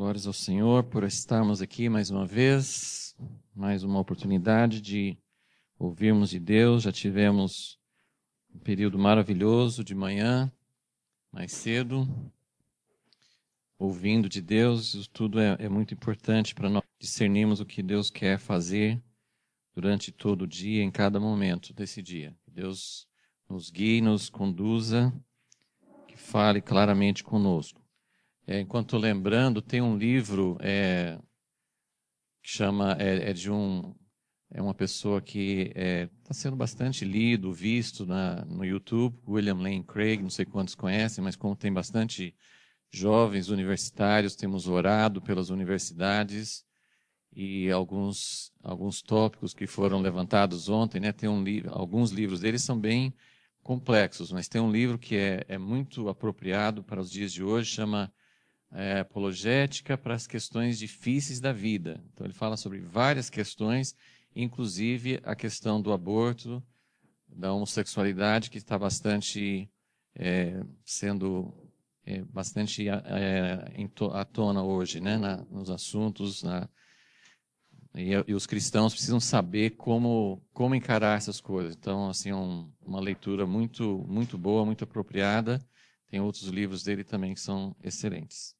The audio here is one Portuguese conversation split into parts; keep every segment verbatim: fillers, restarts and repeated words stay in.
Glórias ao Senhor por estarmos aqui mais uma vez, mais uma oportunidade de ouvirmos de Deus. Já tivemos um período maravilhoso de manhã, mais cedo, ouvindo de Deus. Isso tudo é, é muito importante para nós discernirmos o que Deus quer fazer durante todo o dia, em cada momento desse dia. Que Deus nos guie, nos conduza, que fale claramente conosco. É, enquanto lembrando, tem um livro é, que chama, é, é de um, é uma pessoa que está é, sendo bastante lido, visto na, no YouTube, William Lane Craig, não sei quantos conhecem, mas como tem bastante jovens universitários, temos orado pelas universidades e alguns, alguns tópicos que foram levantados ontem, né, tem um livro, alguns livros deles são bem complexos, mas tem um livro que é, é muito apropriado para os dias de hoje, chama É, apologética para as questões difíceis da vida. Então ele fala sobre várias questões, inclusive a questão do aborto, da homossexualidade, que está bastante é, sendo é, bastante é, à tona hoje, né, na, nos assuntos, na, e, e os cristãos precisam saber como como encarar essas coisas. Então, assim, um, uma leitura muito muito boa, muito apropriada. Tem outros livros dele também que são excelentes.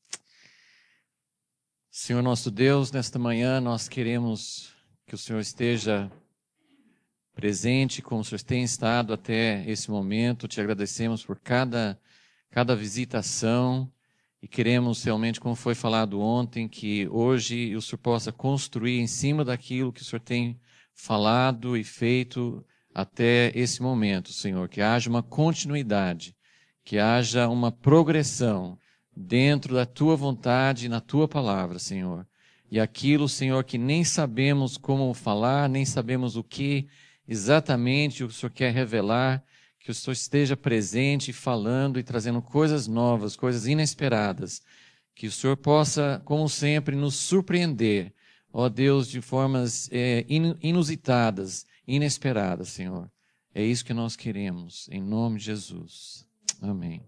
Senhor nosso Deus, nesta manhã nós queremos que o Senhor esteja presente, como o Senhor tem estado até esse momento. Te agradecemos por cada, cada visitação e queremos realmente, como foi falado ontem, que hoje o Senhor possa construir em cima daquilo que o Senhor tem falado e feito até esse momento, Senhor. Que haja uma continuidade, que haja uma progressão dentro da Tua vontade e na Tua palavra, Senhor. E aquilo, Senhor, que nem sabemos como falar, nem sabemos o que exatamente o Senhor quer revelar, que o Senhor esteja presente, falando e trazendo coisas novas, coisas inesperadas. Que o Senhor possa, como sempre, nos surpreender, ó Deus, de formas é, inusitadas, inesperadas, Senhor. É isso que nós queremos, em nome de Jesus. Amém.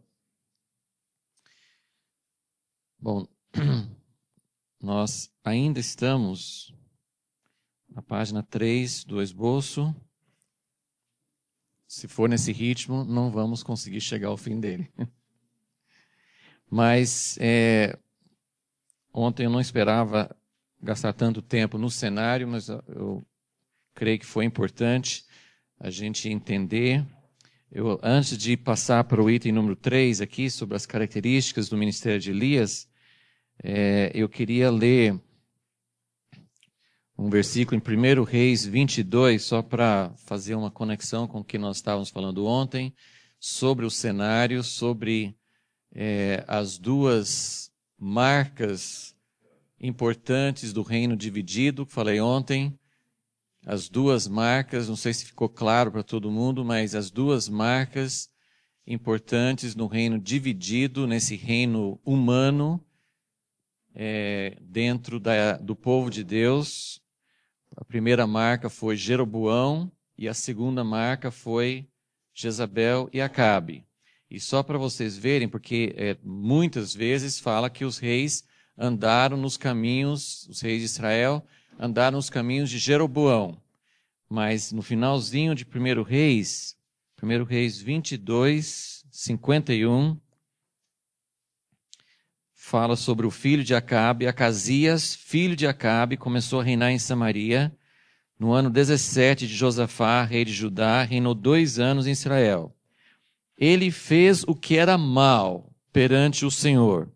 Bom, nós ainda estamos na página três do esboço. Se for nesse ritmo, não vamos conseguir chegar ao fim dele. Mas é, ontem eu não esperava gastar tanto tempo no cenário, mas eu creio que foi importante a gente entender. Eu, antes de passar para o item número três aqui, sobre as características do ministério de Elias, É, eu queria ler um versículo em primeiro Reis vinte e dois, só para fazer uma conexão com o que nós estávamos falando ontem, sobre o cenário, sobre é, as duas marcas importantes do reino dividido, que falei ontem. As duas marcas, não sei se ficou claro para todo mundo, mas as duas marcas importantes no reino dividido, nesse reino humano, É, dentro da, do povo de Deus. A primeira marca foi Jeroboão e a segunda marca foi Jezabel e Acabe. E só para vocês verem, porque é, muitas vezes fala que os reis andaram nos caminhos, os reis de Israel andaram nos caminhos de Jeroboão. Mas no finalzinho de primeiro Reis, primeiro Reis vinte e dois, cinquenta e um, fala sobre o filho de Acabe. Acasias, filho de Acabe, começou a reinar em Samaria. No ano dezessete de Josafá, rei de Judá, reinou dois anos em Israel. Ele fez o que era mal perante o Senhor.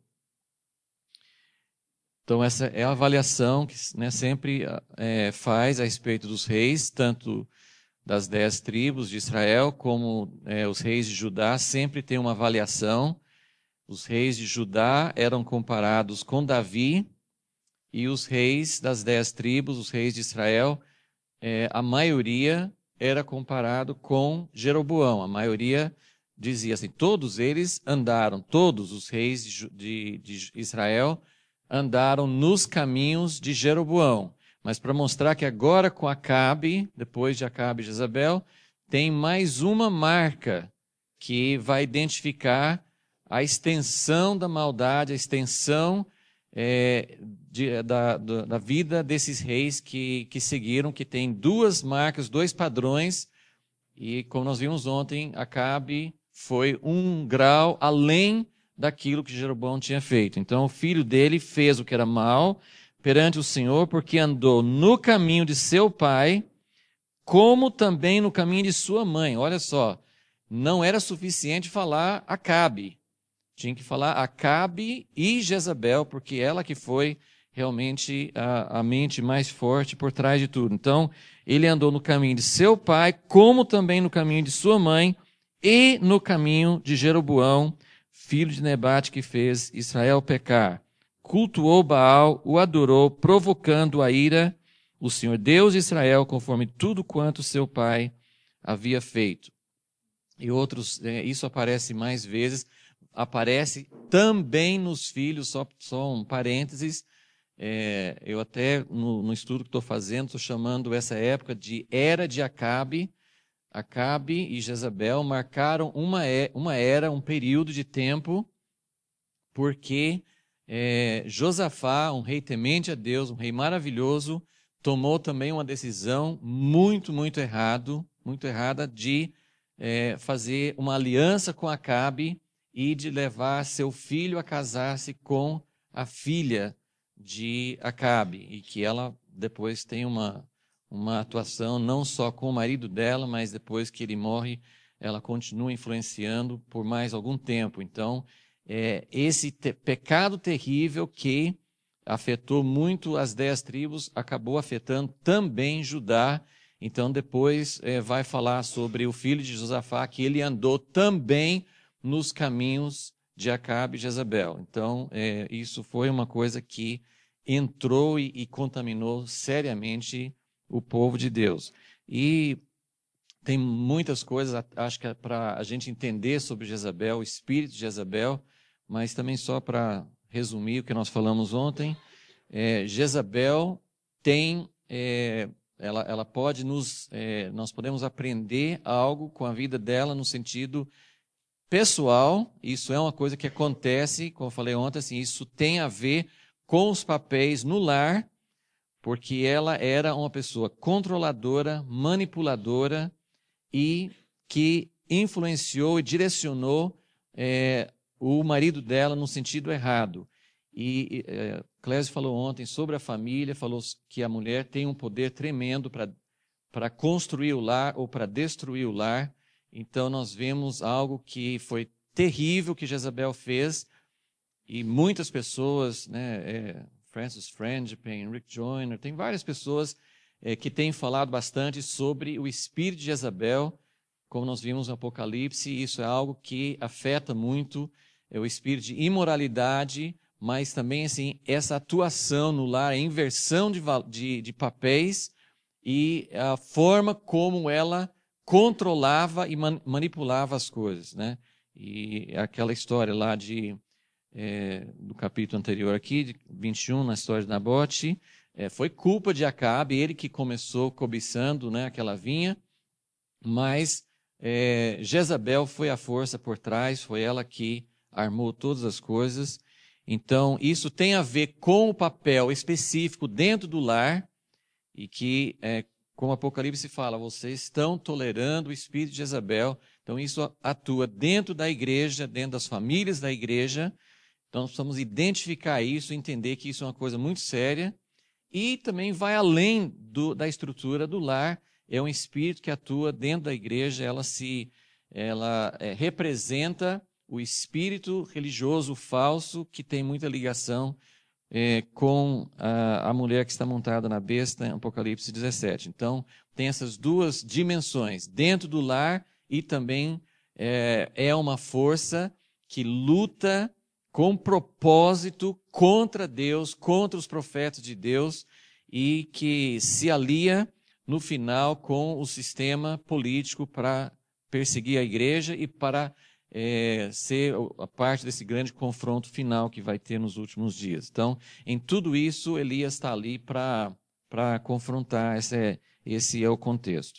Então essa é a avaliação que, né, sempre é, faz a respeito dos reis, tanto das dez tribos de Israel, como é, os reis de Judá, sempre tem uma avaliação. Os reis de Judá eram comparados com Davi, e os reis das dez tribos, os reis de Israel, é, a maioria era comparado com Jeroboão. A maioria dizia assim, todos eles andaram, todos os reis de, de, de Israel andaram nos caminhos de Jeroboão. Mas para mostrar que agora com Acabe, depois de Acabe e Jezabel, tem mais uma marca que vai identificar a extensão da maldade, a extensão é, de, da, da vida desses reis que, que seguiram, que tem duas marcas, dois padrões, e como nós vimos ontem, Acabe foi um grau além daquilo que Jeroboão tinha feito. Então o filho dele fez o que era mal perante o Senhor, porque andou no caminho de seu pai, como também no caminho de sua mãe. Olha só, não era suficiente falar Acabe. Tinha que falar Acabe e Jezabel, porque ela que foi realmente a, a mente mais forte por trás de tudo. Então, ele andou no caminho de seu pai, como também no caminho de sua mãe, e no caminho de Jeroboão, filho de Nebate, que fez Israel pecar. Cultuou Baal, o adorou, provocando a ira, o Senhor Deus de Israel, conforme tudo quanto seu pai havia feito. E outros, isso aparece mais vezes, aparece também nos filhos, só, só um parênteses, é, eu até no, no estudo que estou fazendo, estou chamando essa época de Era de Acabe. Acabe e Jezabel marcaram uma, uma era, um período de tempo, porque é, Josafá, um rei temente a Deus, um rei maravilhoso, tomou também uma decisão muito, muito errado, muito errada de é, fazer uma aliança com Acabe e de levar seu filho a casar-se com a filha de Acabe, e que ela depois tem uma, uma atuação não só com o marido dela, mas depois que ele morre, ela continua influenciando por mais algum tempo. Então, é, esse te- pecado terrível que afetou muito as dez tribos, acabou afetando também Judá. Então, depois é, vai falar sobre o filho de Josafá, que ele andou também nos caminhos de Acabe e Jezabel. Então, é, isso foi uma coisa que entrou e, e contaminou seriamente o povo de Deus. E tem muitas coisas, acho que é para a gente entender sobre Jezabel, o espírito de Jezabel, mas também só para resumir o que nós falamos ontem, é, Jezabel tem, é, ela, ela pode nos, é, nós podemos aprender algo com a vida dela no sentido pessoal. Isso é uma coisa que acontece, como eu falei ontem, assim, isso tem a ver com os papéis no lar, porque ela era uma pessoa controladora, manipuladora e que influenciou e direcionou é, o marido dela no sentido errado. E é, Clésio falou ontem sobre a família, falou que a mulher tem um poder tremendo para construir o lar ou para destruir o lar. Então nós vemos algo que foi terrível que Jezabel fez, e muitas pessoas, né, é, Francis Frangipane, Rick Joyner, tem várias pessoas é, que têm falado bastante sobre o espírito de Jezabel, como nós vimos no Apocalipse. Isso é algo que afeta muito é, o espírito de imoralidade, mas também assim, essa atuação no lar, a inversão de, de, de papéis e a forma como ela controlava e man, manipulava as coisas, né? E aquela história lá de É, do capítulo anterior aqui, de vinte e um, na história de Nabote, é, foi culpa de Acabe, ele que começou cobiçando, né, aquela vinha, mas é, Jezabel foi a força por trás, foi ela que armou todas as coisas. Então, isso tem a ver com o papel específico dentro do lar, e que, é, como o Apocalipse fala, vocês estão tolerando o espírito de Jezabel. Então, isso atua dentro da igreja, dentro das famílias da igreja. Então, nós precisamos identificar isso, entender que isso é uma coisa muito séria, e também vai além do, da estrutura do lar. É um espírito que atua dentro da igreja, ela se, ela é, representa o espírito religioso falso que tem muita ligação é, com a, a mulher que está montada na besta, em Apocalipse dezessete. Então, tem essas duas dimensões, dentro do lar, e também é, é uma força que luta com propósito contra Deus, contra os profetas de Deus, e que se alia no final com o sistema político para perseguir a igreja e para é, ser a parte desse grande confronto final que vai ter nos últimos dias. Então, em tudo isso, Elias está ali para para confrontar, esse é, esse é o contexto.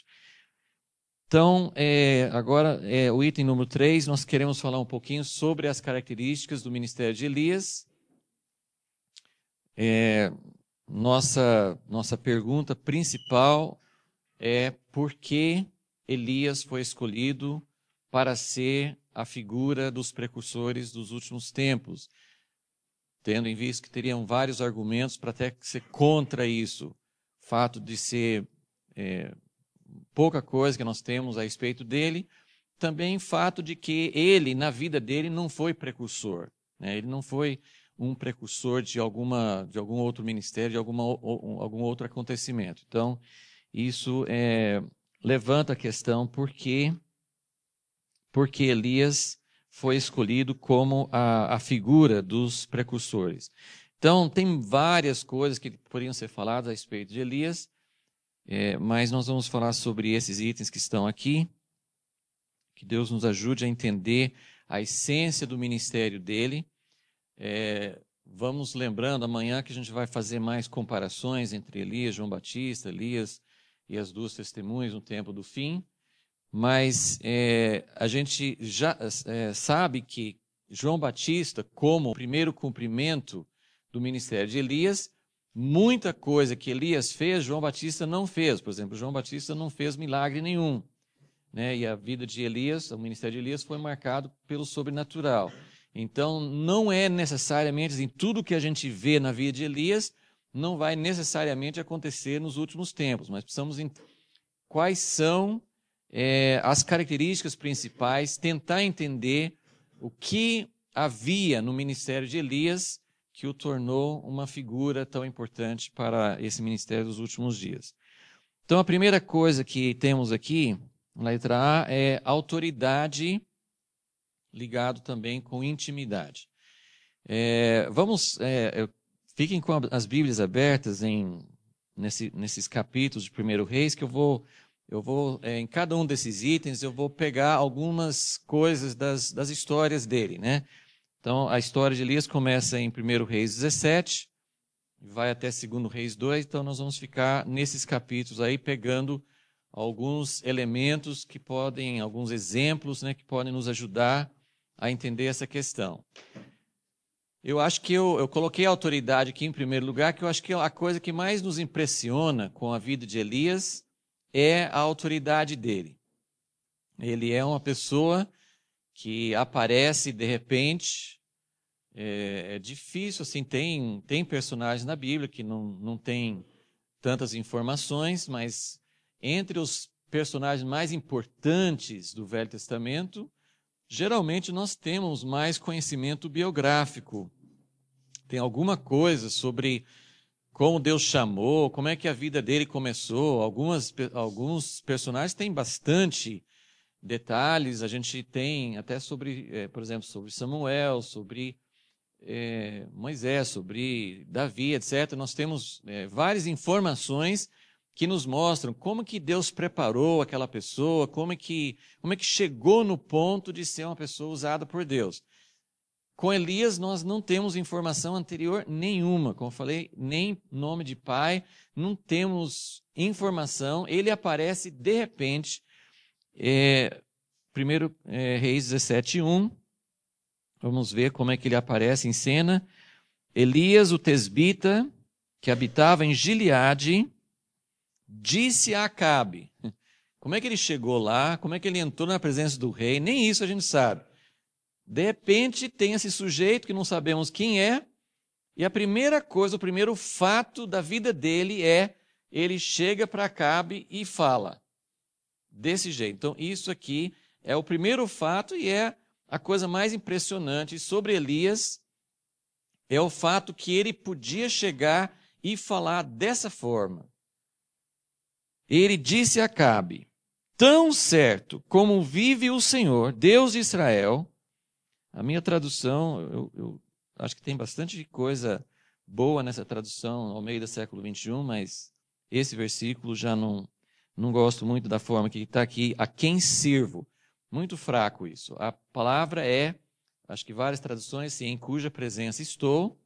Então, é, agora, é, o item número três, nós queremos falar um pouquinho sobre as características do ministério de Elias. É, nossa, nossa pergunta principal é por que Elias foi escolhido para ser a figura dos precursores dos últimos tempos, tendo em vista que teriam vários argumentos para até ser contra isso. O fato de ser é, pouca coisa que nós temos a respeito dele, também o fato de que ele, na vida dele, não foi precursor, né? Ele não foi um precursor de, alguma, de algum outro ministério, de alguma, ou, algum outro acontecimento. Então, isso é, levanta a questão por que, por que Elias foi escolhido como a, a figura dos precursores. Então, tem várias coisas que poderiam ser faladas a respeito de Elias, é, mas nós vamos falar sobre esses itens que estão aqui. Que Deus nos ajude a entender a essência do ministério dele. É, vamos lembrando amanhã que a gente vai fazer mais comparações entre Elias, João Batista, Elias e as duas testemunhas no tempo do fim. Mas é, a gente já é, sabe que João Batista, como o primeiro cumprimento do ministério de Elias, muita coisa que Elias fez, João Batista não fez. Por exemplo, João Batista não fez milagre nenhum. Né, e a vida de Elias, o ministério de Elias foi marcado pelo sobrenatural. Então, não é necessariamente, assim, tudo que a gente vê na vida de Elias não vai necessariamente acontecer nos últimos tempos, mas precisamos entender quais são é, as características principais, tentar entender o que havia no ministério de Elias que o tornou uma figura tão importante para esse ministério dos últimos dias. Então, a primeira coisa que temos aqui, na letra A, é autoridade, ligado também com intimidade. É, vamos, é, fiquem com as Bíblias abertas em, nesse, nesses capítulos de Primeiro Reis, que eu vou, eu vou é, em cada um desses itens, eu vou pegar algumas coisas das, das histórias dele, né? Então, a história de Elias começa em Primeiro Reis dezessete, vai até Segundo Reis dois, então nós vamos ficar nesses capítulos aí, pegando alguns elementos que podem, alguns exemplos, né, que podem nos ajudar a entender essa questão. Eu acho que eu, eu coloquei a autoridade aqui em primeiro lugar, que eu acho que a coisa que mais nos impressiona com a vida de Elias é a autoridade dele. Ele é uma pessoa que aparece de repente, é, é difícil, assim, tem, tem personagens na Bíblia que não, não tem tantas informações, mas entre os personagens mais importantes do Velho Testamento, geralmente nós temos mais conhecimento biográfico. Tem alguma coisa sobre como Deus chamou, como é que a vida dele começou. Algumas, alguns personagens têm bastante detalhes. A gente tem até sobre, é, por exemplo, sobre Samuel, sobre é, Moisés, sobre Davi, etcétera. Nós temos é, várias informações que nos mostram como que Deus preparou aquela pessoa, como é que, como é que chegou no ponto de ser uma pessoa usada por Deus. Com Elias, nós não temos informação anterior nenhuma. Como eu falei, nem nome de pai, não temos informação. Ele aparece de repente, é, primeiro é, Reis dezessete, um. Vamos ver como é que ele aparece em cena. Elias, o tesbita, que habitava em Gileade, disse a Acabe. Como é que ele chegou lá? Como é que ele entrou na presença do rei? Nem isso a gente sabe. De repente, tem esse sujeito que não sabemos quem é, e a primeira coisa, o primeiro fato da vida dele é, ele chega para Acabe e fala desse jeito. Então, isso aqui é o primeiro fato e é a coisa mais impressionante sobre Elias, é o fato que ele podia chegar e falar dessa forma. Ele disse a Acabe: tão certo como vive o Senhor, Deus de Israel. A minha tradução, eu, eu acho que tem bastante coisa boa nessa tradução ao meio do século vinte e um, mas esse versículo já não, não gosto muito da forma que está aqui. A quem sirvo? Muito fraco isso. A palavra é, acho que várias traduções, sim, em cuja presença estou.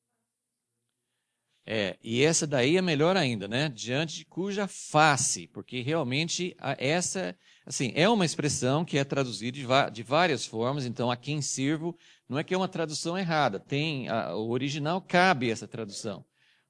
É, e essa daí é melhor ainda, né? Diante de cuja face, porque realmente essa, assim, é uma expressão que é traduzida de, de várias formas. Então, a quem sirvo Não é que é uma tradução errada, tem a, o original cabe essa tradução.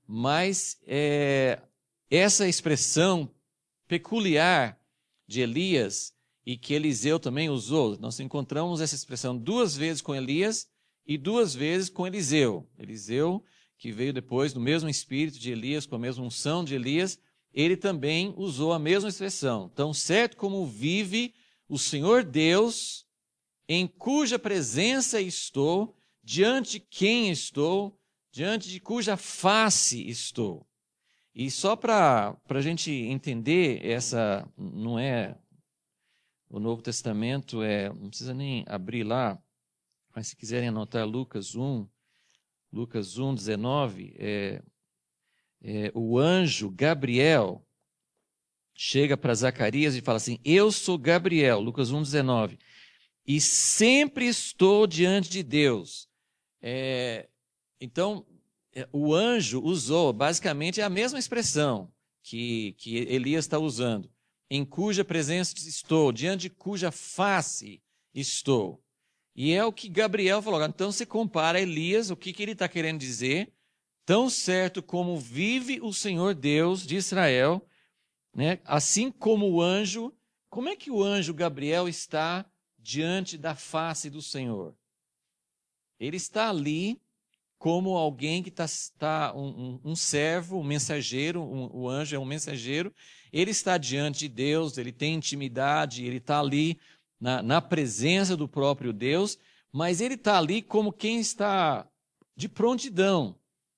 Mas é, essa expressão peculiar de Elias, e que Eliseu também usou, nós encontramos essa expressão duas vezes com Elias e duas vezes com Eliseu. Eliseu, que veio depois no mesmo espírito de Elias, com a mesma unção de Elias, ele também usou a mesma expressão. Tão certo como vive o Senhor Deus, em cuja presença estou, diante de quem estou, diante de cuja face estou. E só para a gente entender, essa não é o Novo Testamento, é, não precisa nem abrir lá, mas se quiserem anotar Lucas um, Lucas um, dezenove, é, é, o anjo Gabriel chega para Zacarias e fala assim, eu sou Gabriel, Lucas um, dezenove, e sempre estou diante de Deus. É, então, é, o anjo usou, basicamente, é a mesma expressão que, que Elias está usando, em cuja presença estou, diante de cuja face estou. E é o que Gabriel falou. Então, você compara Elias, o que, que ele está querendo dizer? Tão certo como vive o Senhor Deus de Israel, né? Assim como o anjo, como é que o anjo Gabriel está diante da face do Senhor? Ele está ali como alguém que está, está um, um, um servo, um mensageiro, um, o anjo é um mensageiro, ele está diante de Deus, ele tem intimidade, ele está ali na, na presença do próprio Deus, mas ele está ali como quem está de prontidão.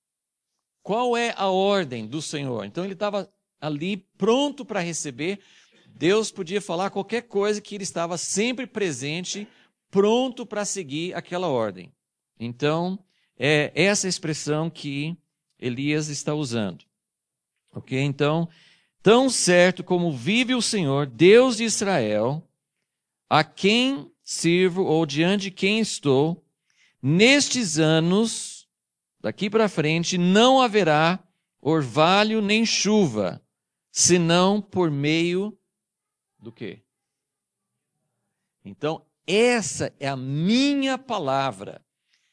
Qual é a ordem do Senhor? Então ele estava ali pronto para receber. Deus podia falar qualquer coisa que ele estava sempre presente, pronto para seguir aquela ordem. Então, é essa expressão que Elias está usando. Ok? Então, tão certo como vive o Senhor, Deus de Israel, a quem sirvo ou diante de quem estou, nestes anos, daqui para frente, não haverá orvalho nem chuva, senão por meio do quê? Então, essa é a minha palavra.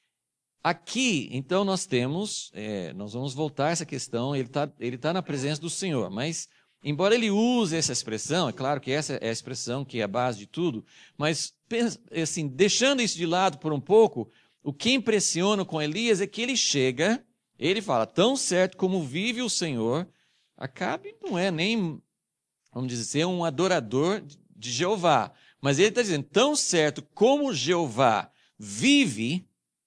Aqui, então, nós temos, é, nós vamos voltar a essa questão, ele está ele tá na presença do Senhor, mas, embora ele use essa expressão, é claro que essa é a expressão que é a base de tudo, mas, assim, deixando isso de lado por um pouco, o que impressiona com Elias é que ele chega, ele fala, tão certo como vive o Senhor, Acabe não é nem, vamos dizer, um adorador de Jeová, mas ele está dizendo, tão certo como Jeová vive,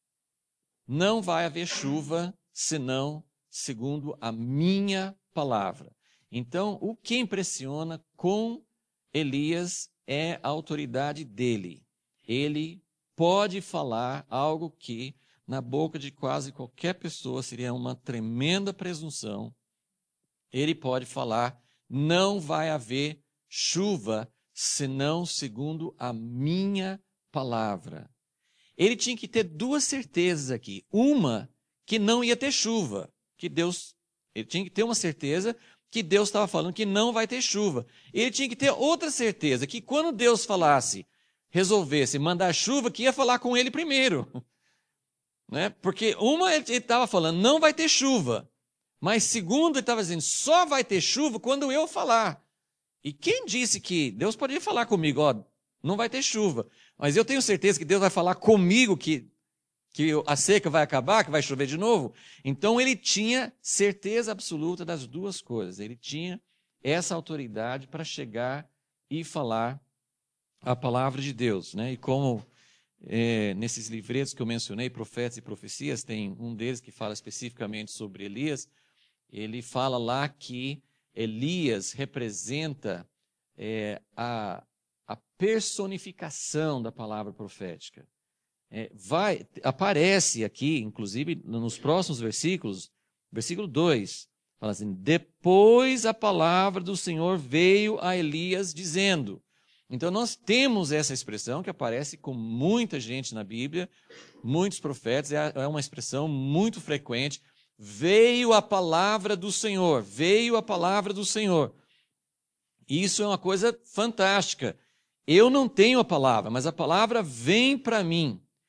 não vai haver chuva, senão segundo a minha palavra. Então, o que impressiona com Elias é a autoridade dele. Ele pode falar algo que, na boca de quase qualquer pessoa, seria uma tremenda presunção. Ele pode falar, não vai haver chuva, senão segundo a minha palavra. Ele tinha que ter duas certezas aqui. Uma, que não ia ter chuva, que Deus, ele tinha que ter uma certeza que Deus estava falando que não vai ter chuva. Ele tinha que ter outra certeza, que quando Deus falasse, resolvesse mandar chuva, que ia falar com ele primeiro. Né? Porque uma, ele estava falando, não vai ter chuva. Mas segundo, ele estava dizendo, só vai ter chuva quando eu falar. E quem disse que Deus poderia falar comigo, ó, não vai ter chuva, mas eu tenho certeza que Deus vai falar comigo que, que a seca vai acabar, que vai chover de novo? Então ele tinha certeza absoluta das duas coisas. Ele tinha essa autoridade para chegar e falar a palavra de Deus. Né? E como é, nesses livretos que eu mencionei, Profetas e Profecias, tem um deles que fala especificamente sobre Elias. Ele fala lá que Elias representa é, a a personificação da palavra profética. É, vai, aparece aqui, inclusive, nos próximos versículos, versículo dois, fala assim, depois a palavra do Senhor veio a Elias dizendo. Então nós temos essa expressão que aparece com muita gente na Bíblia, muitos profetas, é uma expressão muito frequente, veio a palavra do Senhor, veio a palavra do Senhor. Isso é uma coisa fantástica. Eu não tenho a palavra, mas a palavra vem para mim.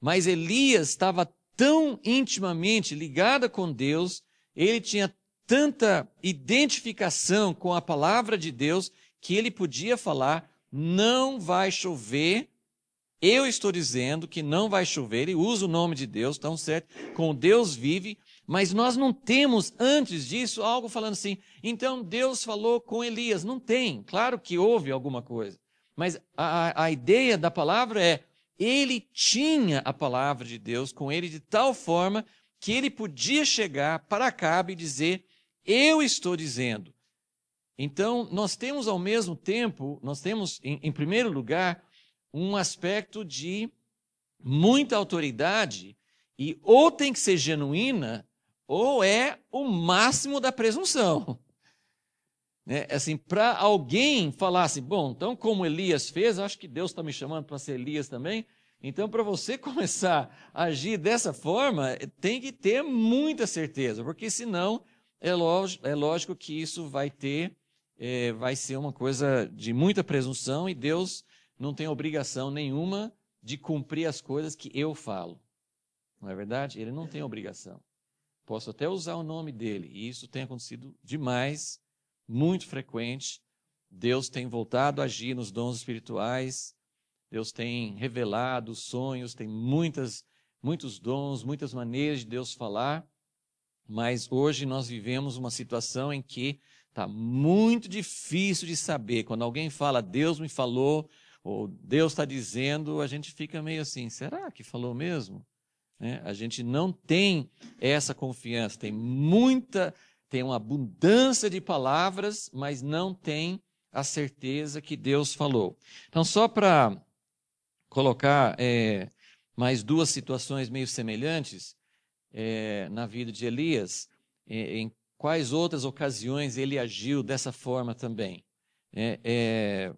Mas Elias estava tão intimamente ligado com Deus, ele tinha tanta identificação com a palavra de Deus, que ele podia falar, não vai chover. Eu estou dizendo que não vai chover, ele usa o nome de Deus, tão certo, com Deus vive, mas nós não temos antes disso algo falando assim, então Deus falou com Elias. Não tem, claro que houve alguma coisa, mas a, a ideia da palavra é, ele tinha a palavra de Deus com ele de tal forma que ele podia chegar para Acabe e dizer, eu estou dizendo. Então, nós temos ao mesmo tempo, nós temos em, em primeiro lugar, um aspecto de muita autoridade, e ou tem que ser genuína, ou é o máximo da presunção. Né? Assim, para alguém falar assim, bom, então como Elias fez, acho que Deus está me chamando para ser Elias também, então para você começar a agir dessa forma, tem que ter muita certeza, porque senão é lógico, é lógico que isso vai ter, é, vai ser uma coisa de muita presunção, e Deus não tem obrigação nenhuma de cumprir as coisas que eu falo. Não é verdade? Ele não tem obrigação. Posso até usar o nome dele, e isso tem acontecido demais, muito frequente. Deus tem voltado a agir nos dons espirituais, Deus tem revelado sonhos, tem muitas, muitos dons, muitas maneiras de Deus falar, mas hoje nós vivemos uma situação em que está muito difícil de saber. Quando alguém fala, Deus me falou, ou Deus está dizendo, a gente fica meio assim, será que falou mesmo? Né? A gente não tem essa confiança, tem muita, tem uma abundância de palavras, mas não tem a certeza que Deus falou. Então, só para colocar é, mais duas situações meio semelhantes é, na vida de Elias, é, em quais outras ocasiões ele agiu dessa forma também. É, é,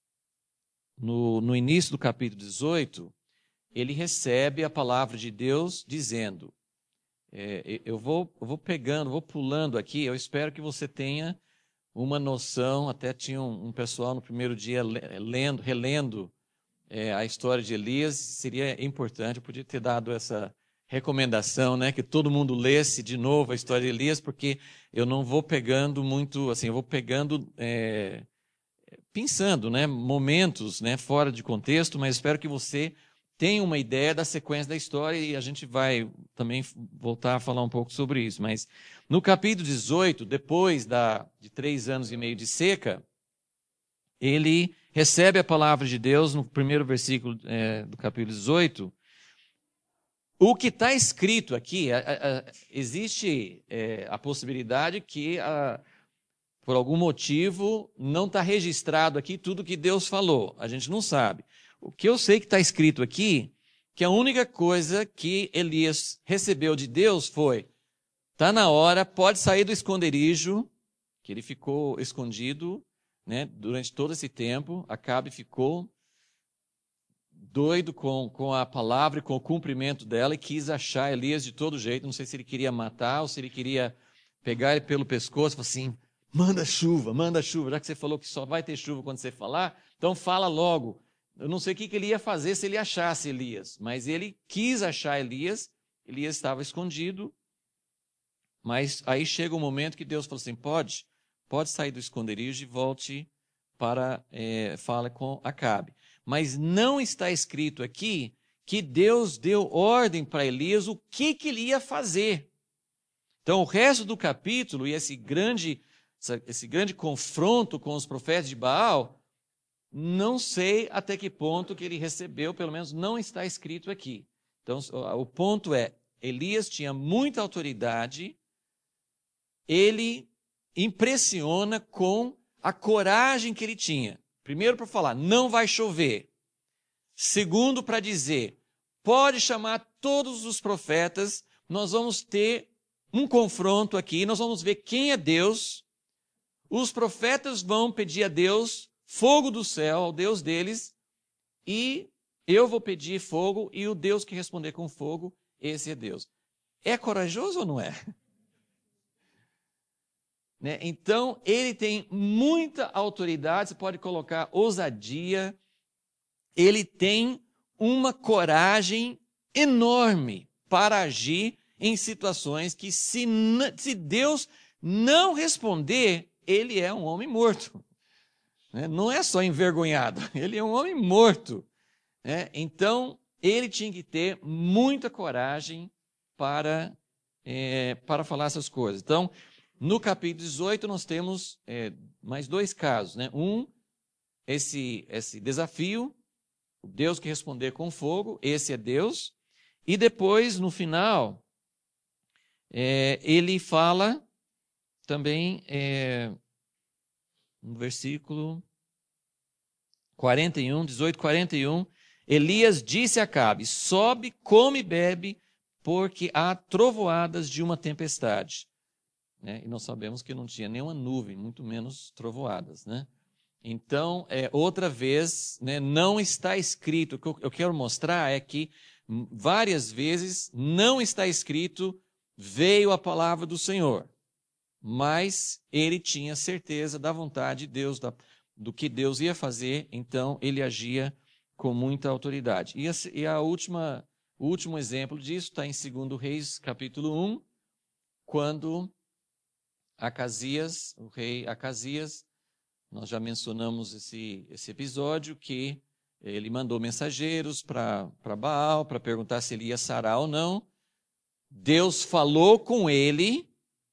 no, no início do capítulo dezoito, ele recebe a palavra de Deus dizendo, é, eu, vou, eu vou pegando, vou pulando aqui, eu espero que você tenha uma noção, até tinha um, um pessoal no primeiro dia lendo, relendo é, a história de Elias, seria importante, eu podia ter dado essa recomendação, né, que todo mundo lesse de novo a história de Elias, porque eu não vou pegando muito, assim, eu vou pegando, é, pensando, né, momentos, né, fora de contexto, mas espero que você tenha uma ideia da sequência da história, e a gente vai também voltar a falar um pouco sobre isso. Mas no capítulo dezoito, depois da, de três anos e meio de seca, ele recebe a palavra de Deus no primeiro versículo é, do capítulo dezoito. O que está escrito aqui, a, a, a, existe é, a possibilidade que, a, por algum motivo, não está registrado aqui tudo que Deus falou. A gente não sabe. O que eu sei que está escrito aqui, que a única coisa que Elias recebeu de Deus foi, está na hora, pode sair do esconderijo, que ele ficou escondido, né, durante todo esse tempo. Acabe ficou doido com, com a palavra e com o cumprimento dela, e quis achar Elias de todo jeito. Não sei se ele queria matar ou se ele queria pegar ele pelo pescoço e falar assim, manda chuva, manda chuva, já que você falou que só vai ter chuva quando você falar, então fala logo. Eu não sei o que ele ia fazer se ele achasse Elias, mas ele quis achar Elias, Elias estava escondido, mas aí chega um momento que Deus falou assim, pode, pode sair do esconderijo e volte para, é, fala com Acabe. Mas não está escrito aqui que Deus deu ordem para Elias o que, que ele ia fazer. Então o resto do capítulo e esse grande, esse grande confronto com os profetas de Baal, não sei até que ponto que ele recebeu, pelo menos não está escrito aqui. Então, o ponto é, Elias tinha muita autoridade, ele impressiona com a coragem que ele tinha. Primeiro para falar, não vai chover. Segundo para dizer, pode chamar todos os profetas, nós vamos ter um confronto aqui, nós vamos ver quem é Deus. Os profetas vão pedir a Deus fogo do céu, ao Deus deles, e eu vou pedir fogo, e o Deus que responder com fogo, esse é Deus. É corajoso ou não é? Né? Então, ele tem muita autoridade, você pode colocar ousadia, ele tem uma coragem enorme para agir em situações que, se, se Deus não responder, ele é um homem morto. Não é só envergonhado, ele é um homem morto. Então, ele tinha que ter muita coragem para, é, para falar essas coisas. Então, no capítulo dezoito, nós temos é, mais dois casos. Né? Um, esse, esse desafio, o Deus que responder com fogo, esse é Deus. E depois, no final, é, ele fala também, é, no versículo quarenta e um, dezoito, quarenta e um, Elias disse a Acabe, sobe, come e bebe, porque há trovoadas de uma tempestade. Né? E nós sabemos que não tinha nenhuma nuvem, muito menos trovoadas. Né? Então, é, outra vez, né, não está escrito, o que eu, eu quero mostrar é que várias vezes não está escrito, veio a palavra do Senhor, mas ele tinha certeza da vontade de Deus, da, do que Deus ia fazer, então ele agia com muita autoridade. E a, e a última, o último exemplo disso está em segundo Reis, capítulo um, quando Acasias, o rei Acasias, nós já mencionamos esse, esse episódio, que ele mandou mensageiros para Baal, para perguntar se ele ia sarar ou não. Deus falou com ele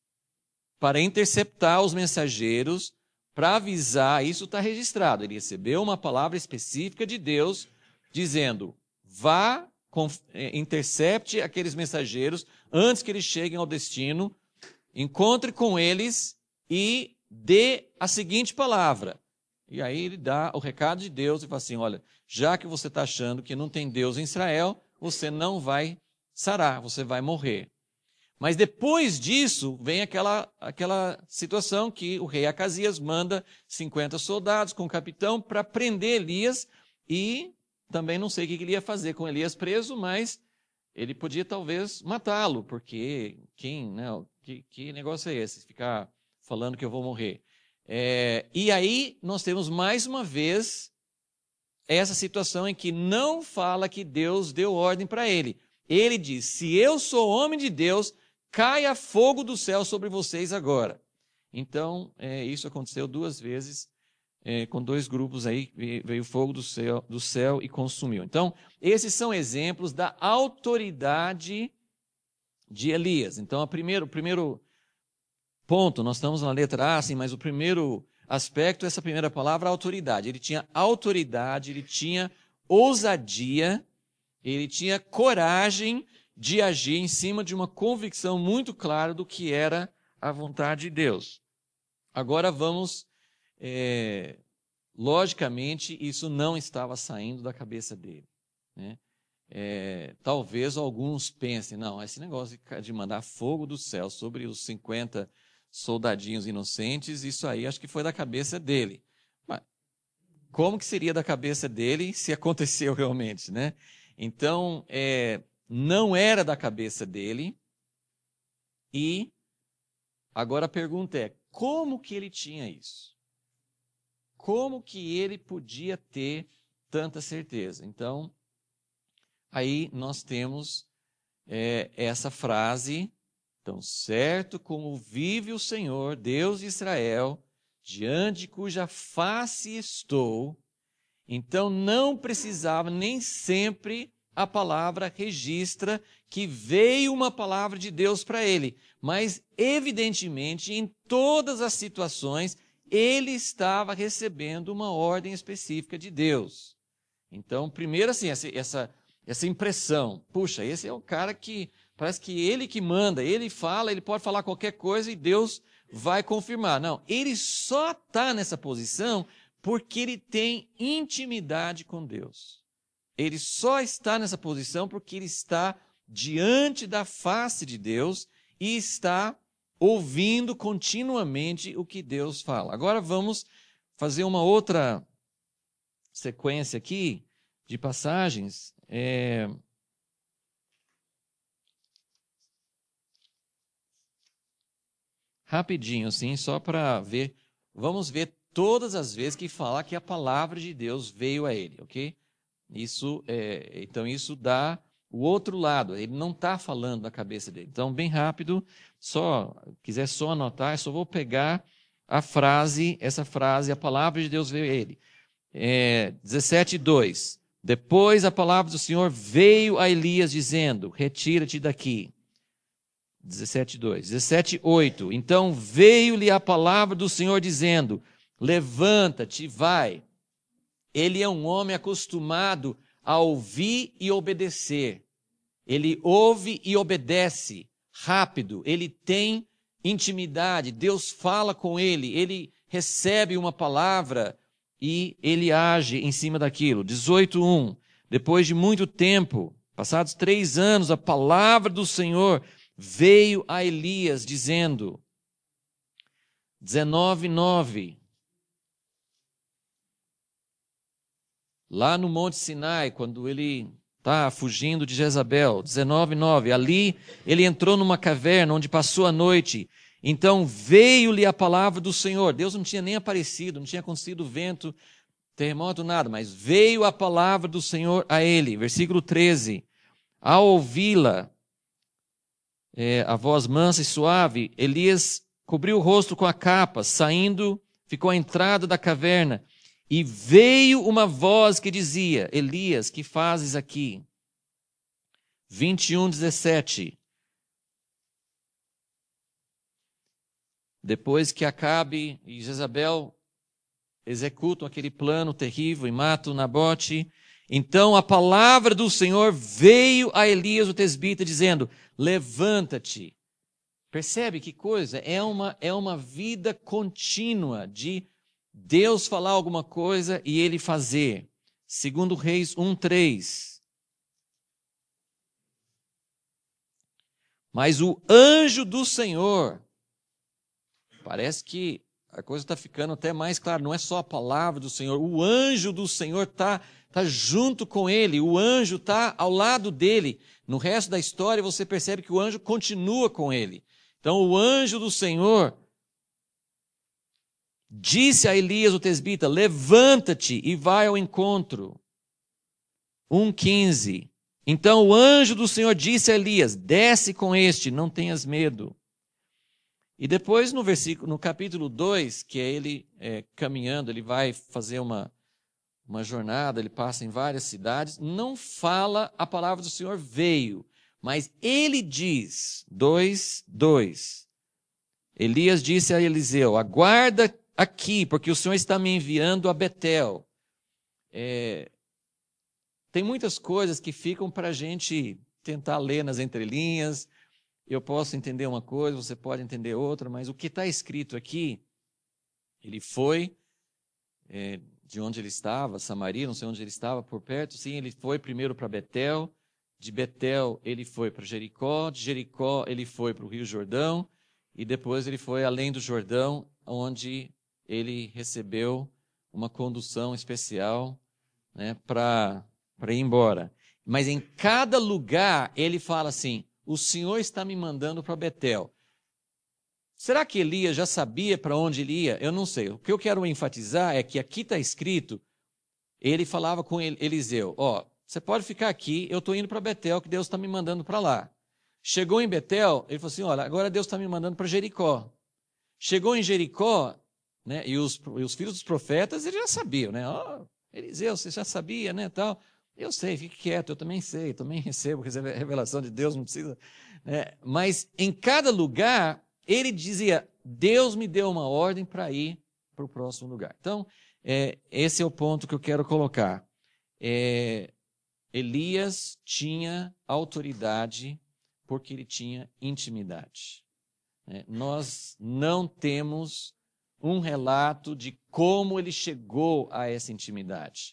para interceptar os mensageiros, para avisar, isso está registrado, ele recebeu uma palavra específica de Deus, dizendo, vá, intercepte aqueles mensageiros, antes que eles cheguem ao destino, encontre com eles e dê a seguinte palavra. E aí ele dá o recado de Deus e fala assim, olha, já que você está achando que não tem Deus em Israel, você não vai sarar, você vai morrer. Mas depois disso, vem aquela, aquela situação que o rei Acasias manda cinquenta soldados com o capitão para prender Elias, e também não sei o que ele ia fazer com Elias preso, mas ele podia talvez matá-lo, porque quem, né, que, que negócio é esse? Ficar falando que eu vou morrer. É, e aí nós temos mais uma vez essa situação em que não fala que Deus deu ordem para ele. Ele diz, se eu sou homem de Deus, caia fogo do céu sobre vocês agora. Então, é, isso aconteceu duas vezes, é, com dois grupos aí, veio fogo do céu, do céu e consumiu. Então, esses são exemplos da autoridade de Elias. Então, a primeiro, o primeiro ponto, nós estamos na letra A, sim, mas o primeiro aspecto, essa primeira palavra, autoridade. Ele tinha autoridade, ele tinha ousadia, ele tinha coragem de agir em cima de uma convicção muito clara do que era a vontade de Deus. Agora vamos, é, logicamente, isso não estava saindo da cabeça dele. Né? É, talvez alguns pensem, não, esse negócio de mandar fogo do céu sobre os cinquenta soldadinhos inocentes, isso aí acho que foi da cabeça dele. Mas como que seria da cabeça dele se aconteceu realmente, né? Então, é, não era da cabeça dele. E agora a pergunta é, como que ele tinha isso? Como que ele podia ter tanta certeza? Então, aí nós temos é, essa frase, tão certo como vive o Senhor, Deus de Israel, diante de cuja face estou, então não precisava, nem sempre a palavra registra que veio uma palavra de Deus para ele, mas evidentemente em todas as situações ele estava recebendo uma ordem específica de Deus. Então, primeiro assim, essa, essa, essa impressão, puxa, esse é o cara que parece que ele que manda, ele fala, ele pode falar qualquer coisa e Deus vai confirmar. Não, ele só está nessa posição porque ele tem intimidade com Deus. Ele só está nessa posição porque ele está diante da face de Deus e está ouvindo continuamente o que Deus fala. Agora vamos fazer uma outra sequência aqui de passagens. É... Rapidinho, assim, só para ver. Vamos ver todas as vezes que fala que a palavra de Deus veio a ele, ok? Isso, é, então isso dá o outro lado. Ele não está falando da cabeça dele. Então, bem rápido, só quiser só anotar, eu só vou pegar a frase, essa frase, a palavra de Deus veio a ele. É, dezessete, dois. Depois a palavra do Senhor veio a Elias dizendo, retira-te daqui. dezessete, dois. dezessete, oito. Então veio-lhe a palavra do Senhor dizendo, levanta-te, vai. Ele é um homem acostumado a ouvir e obedecer. Ele ouve e obedece rápido. Ele tem intimidade. Deus fala com ele. Ele recebe uma palavra e ele age em cima daquilo. dezoito, um. Depois de muito tempo, passados três anos, a palavra do Senhor veio a Elias dizendo, dezenove, nove. Lá no Monte Sinai, quando ele está fugindo de Jezabel, dezenove, nove. Ali ele entrou numa caverna onde passou a noite. Então veio-lhe a palavra do Senhor. Deus não tinha nem aparecido, não tinha acontecido vento, terremoto, nada, mas veio a palavra do Senhor a ele. Versículo treze. Ao ouvi-la, é, a voz mansa e suave, Elias cobriu o rosto com a capa, saindo, ficou à entrada da caverna, e veio uma voz que dizia, Elias, que fazes aqui? vinte e um, dezessete. Depois que Acabe e Jezabel executam aquele plano terrível e matam Nabote, então a palavra do Senhor veio a Elias o tesbita dizendo, levanta-te. Percebe que coisa? É uma, é uma vida contínua de Deus falar alguma coisa e ele fazer. Segundo Reis um, três. Mas o anjo do Senhor, parece que a coisa está ficando até mais clara, não é só a palavra do Senhor, o anjo do Senhor está tá junto com ele, o anjo está ao lado dele. No resto da história você percebe que o anjo continua com ele. Então o anjo do Senhor disse a Elias o tesbita, levanta-te e vai ao encontro. um, quinze. Então o anjo do Senhor disse a Elias, desce com este, não tenhas medo. E depois no versículo, no capítulo dois, que é ele é, caminhando, ele vai fazer uma, uma jornada, ele passa em várias cidades, não fala a palavra do Senhor veio, mas ele diz, dois, dois. Elias disse a Eliseu, aguarda aqui, porque o Senhor está me enviando a Betel. É, tem muitas coisas que ficam para a gente tentar ler nas entrelinhas. Eu posso entender uma coisa, você pode entender outra, mas o que está escrito aqui, ele foi é, de onde ele estava, Samaria, não sei onde ele estava, por perto, sim, ele foi primeiro para Betel, de Betel ele foi para Jericó, de Jericó ele foi para o Rio Jordão, e depois ele foi além do Jordão, onde ele recebeu uma condução especial, né, para para ir embora. Mas em cada lugar ele fala assim, o Senhor está me mandando para Betel. Será que Elias já sabia para onde ele ia? Eu não sei. O que eu quero enfatizar é que aqui está escrito, ele falava com Eliseu, ó, oh, você pode ficar aqui, eu estou indo para Betel, que Deus está me mandando para lá. Chegou em Betel, ele falou assim, olha, agora Deus está me mandando para Jericó. Chegou em Jericó, né, e, os, e os filhos dos profetas, eles já sabiam, né? Ó, oh, Eliseu, você já sabia, né, tal. Eu sei, fique quieto, eu também sei, eu também recebo revelação de Deus, não precisa. Né? Mas em cada lugar, ele dizia, Deus me deu uma ordem para ir para o próximo lugar. Então, é, esse é o ponto que eu quero colocar. É, Elias tinha autoridade porque ele tinha intimidade. É, nós não temos um relato de como ele chegou a essa intimidade,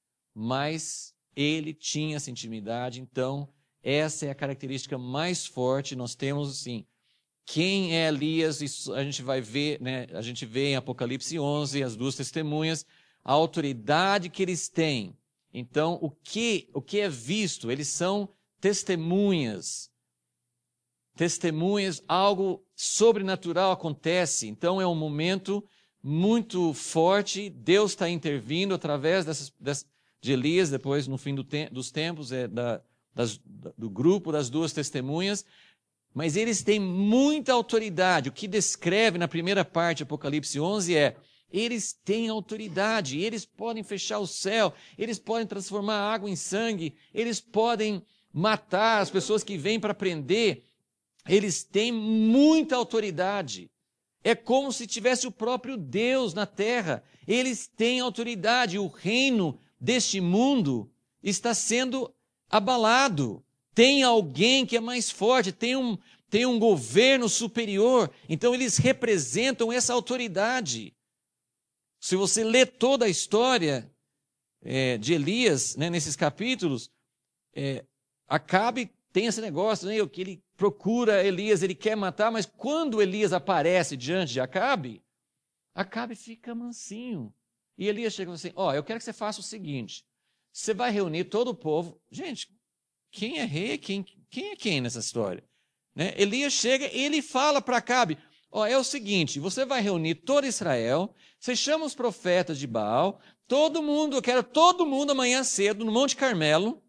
mas ele tinha essa intimidade, então essa é a característica mais forte. Nós temos assim, quem é Elias, isso a gente vai ver, né? A gente vê em Apocalipse onze, as duas testemunhas, a autoridade que eles têm. Então, o que, o que é visto? Eles são testemunhas. Testemunhas, algo sobrenatural acontece. Então, é um momento muito forte. Deus está intervindo através dessas, dessas de Elias, depois no fim do te- dos tempos, é, da, das, do grupo das duas testemunhas, mas eles têm muita autoridade. O que descreve na primeira parte de Apocalipse onze é, eles têm autoridade, eles podem fechar o céu, eles podem transformar a água em sangue, eles podem matar as pessoas que vêm para prender, eles têm muita autoridade. É como se tivesse o próprio Deus na terra. Eles têm autoridade. O reino deste mundo está sendo abalado. Tem alguém que é mais forte, tem um, tem um governo superior. Então eles representam essa autoridade. Se você lê toda a história é, de Elias, né, nesses capítulos, é, Acabe tem esse negócio, né, que ele procura Elias, ele quer matar, mas quando Elias aparece diante de Acabe, Acabe fica mansinho. E Elias chega assim, ó, oh, eu quero que você faça o seguinte, você vai reunir todo o povo. Gente, quem é rei, quem, quem é quem nessa história? Né? Elias chega e ele fala para Acabe, ó, oh, é o seguinte, você vai reunir todo Israel, você chama os profetas de Baal, todo mundo, eu quero todo mundo amanhã cedo no Monte Carmelo.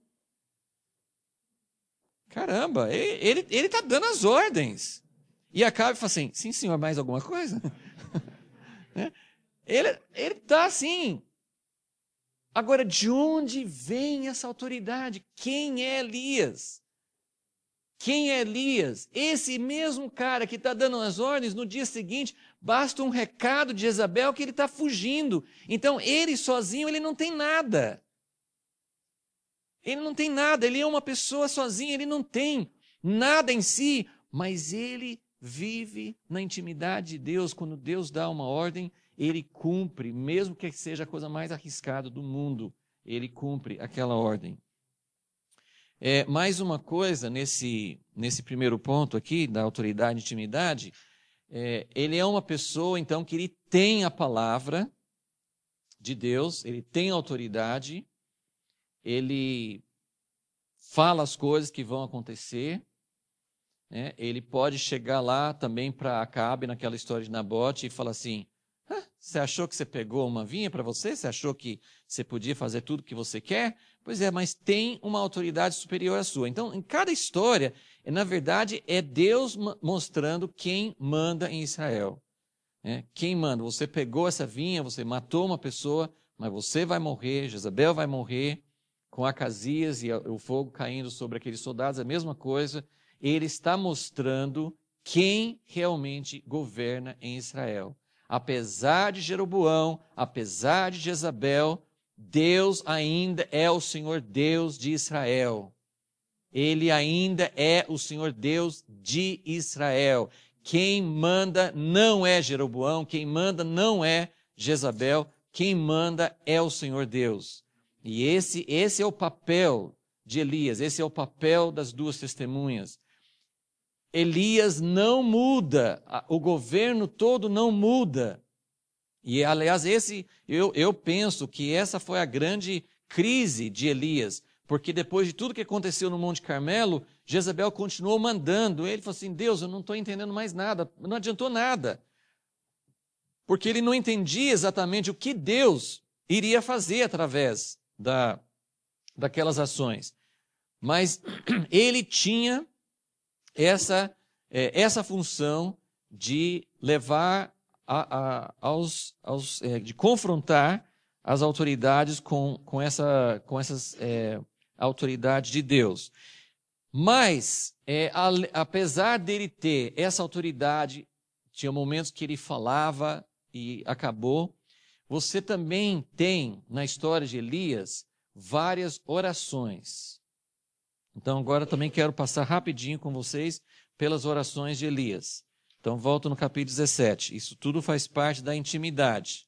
Caramba, ele ele está dando as ordens. E Acabe fala assim, sim senhor, mais alguma coisa? ele está assim. Agora, de onde vem essa autoridade? Quem é Elias? Quem é Elias? Esse mesmo cara que está dando as ordens, no dia seguinte, basta um recado de Jezabel que ele está fugindo. Então, ele sozinho, ele não tem nada. Ele não tem nada, ele é uma pessoa sozinha, ele não tem nada em si, mas ele vive na intimidade de Deus. Quando Deus dá uma ordem, ele cumpre, mesmo que seja a coisa mais arriscada do mundo, ele cumpre aquela ordem. É, mais uma coisa nesse, nesse primeiro ponto aqui, da autoridade e intimidade, é, ele é uma pessoa, então, que ele tem a palavra de Deus, ele tem autoridade, ele fala as coisas que vão acontecer, né? Ele pode chegar lá também para Acabe, naquela história de Nabote, e falar assim, ah, você achou que você pegou uma vinha para você? Você achou que você podia fazer tudo o que você quer? Pois é, mas tem uma autoridade superior à sua. Então, em cada história, na verdade, é Deus mostrando quem manda em Israel. Né? Quem manda? Você pegou essa vinha, você matou uma pessoa, mas você vai morrer, Jezabel vai morrer, com Acasias e o fogo caindo sobre aqueles soldados, a mesma coisa. Ele está mostrando quem realmente governa em Israel. Apesar de Jeroboão, apesar de Jezabel, Deus ainda é o Senhor Deus de Israel. Ele ainda é o Senhor Deus de Israel. Quem manda não é Jeroboão, quem manda não é Jezabel, quem manda é o Senhor Deus. E esse, esse é o papel de Elias, esse é o papel das duas testemunhas. Elias não muda, o governo todo não muda. E, aliás, esse, eu, eu penso que essa foi a grande crise de Elias, porque depois de tudo que aconteceu no Monte Carmelo, Jezabel continuou mandando. Ele falou assim, Deus, eu não estou entendendo mais nada, não adiantou nada. Porque ele não entendia exatamente o que Deus iria fazer através da, daquelas ações. Mas ele tinha essa, é, essa função de levar a, a, aos, aos, é, de confrontar as autoridades com, com, essa, com essas é, autoridades de Deus. Mas, é, a, apesar dele ter essa autoridade, tinha momentos que ele falava e acabou. Você também tem, na história de Elias, várias orações. Então, agora também quero passar rapidinho com vocês pelas orações de Elias. Então, volto no capítulo dezessete. Isso tudo faz parte da intimidade.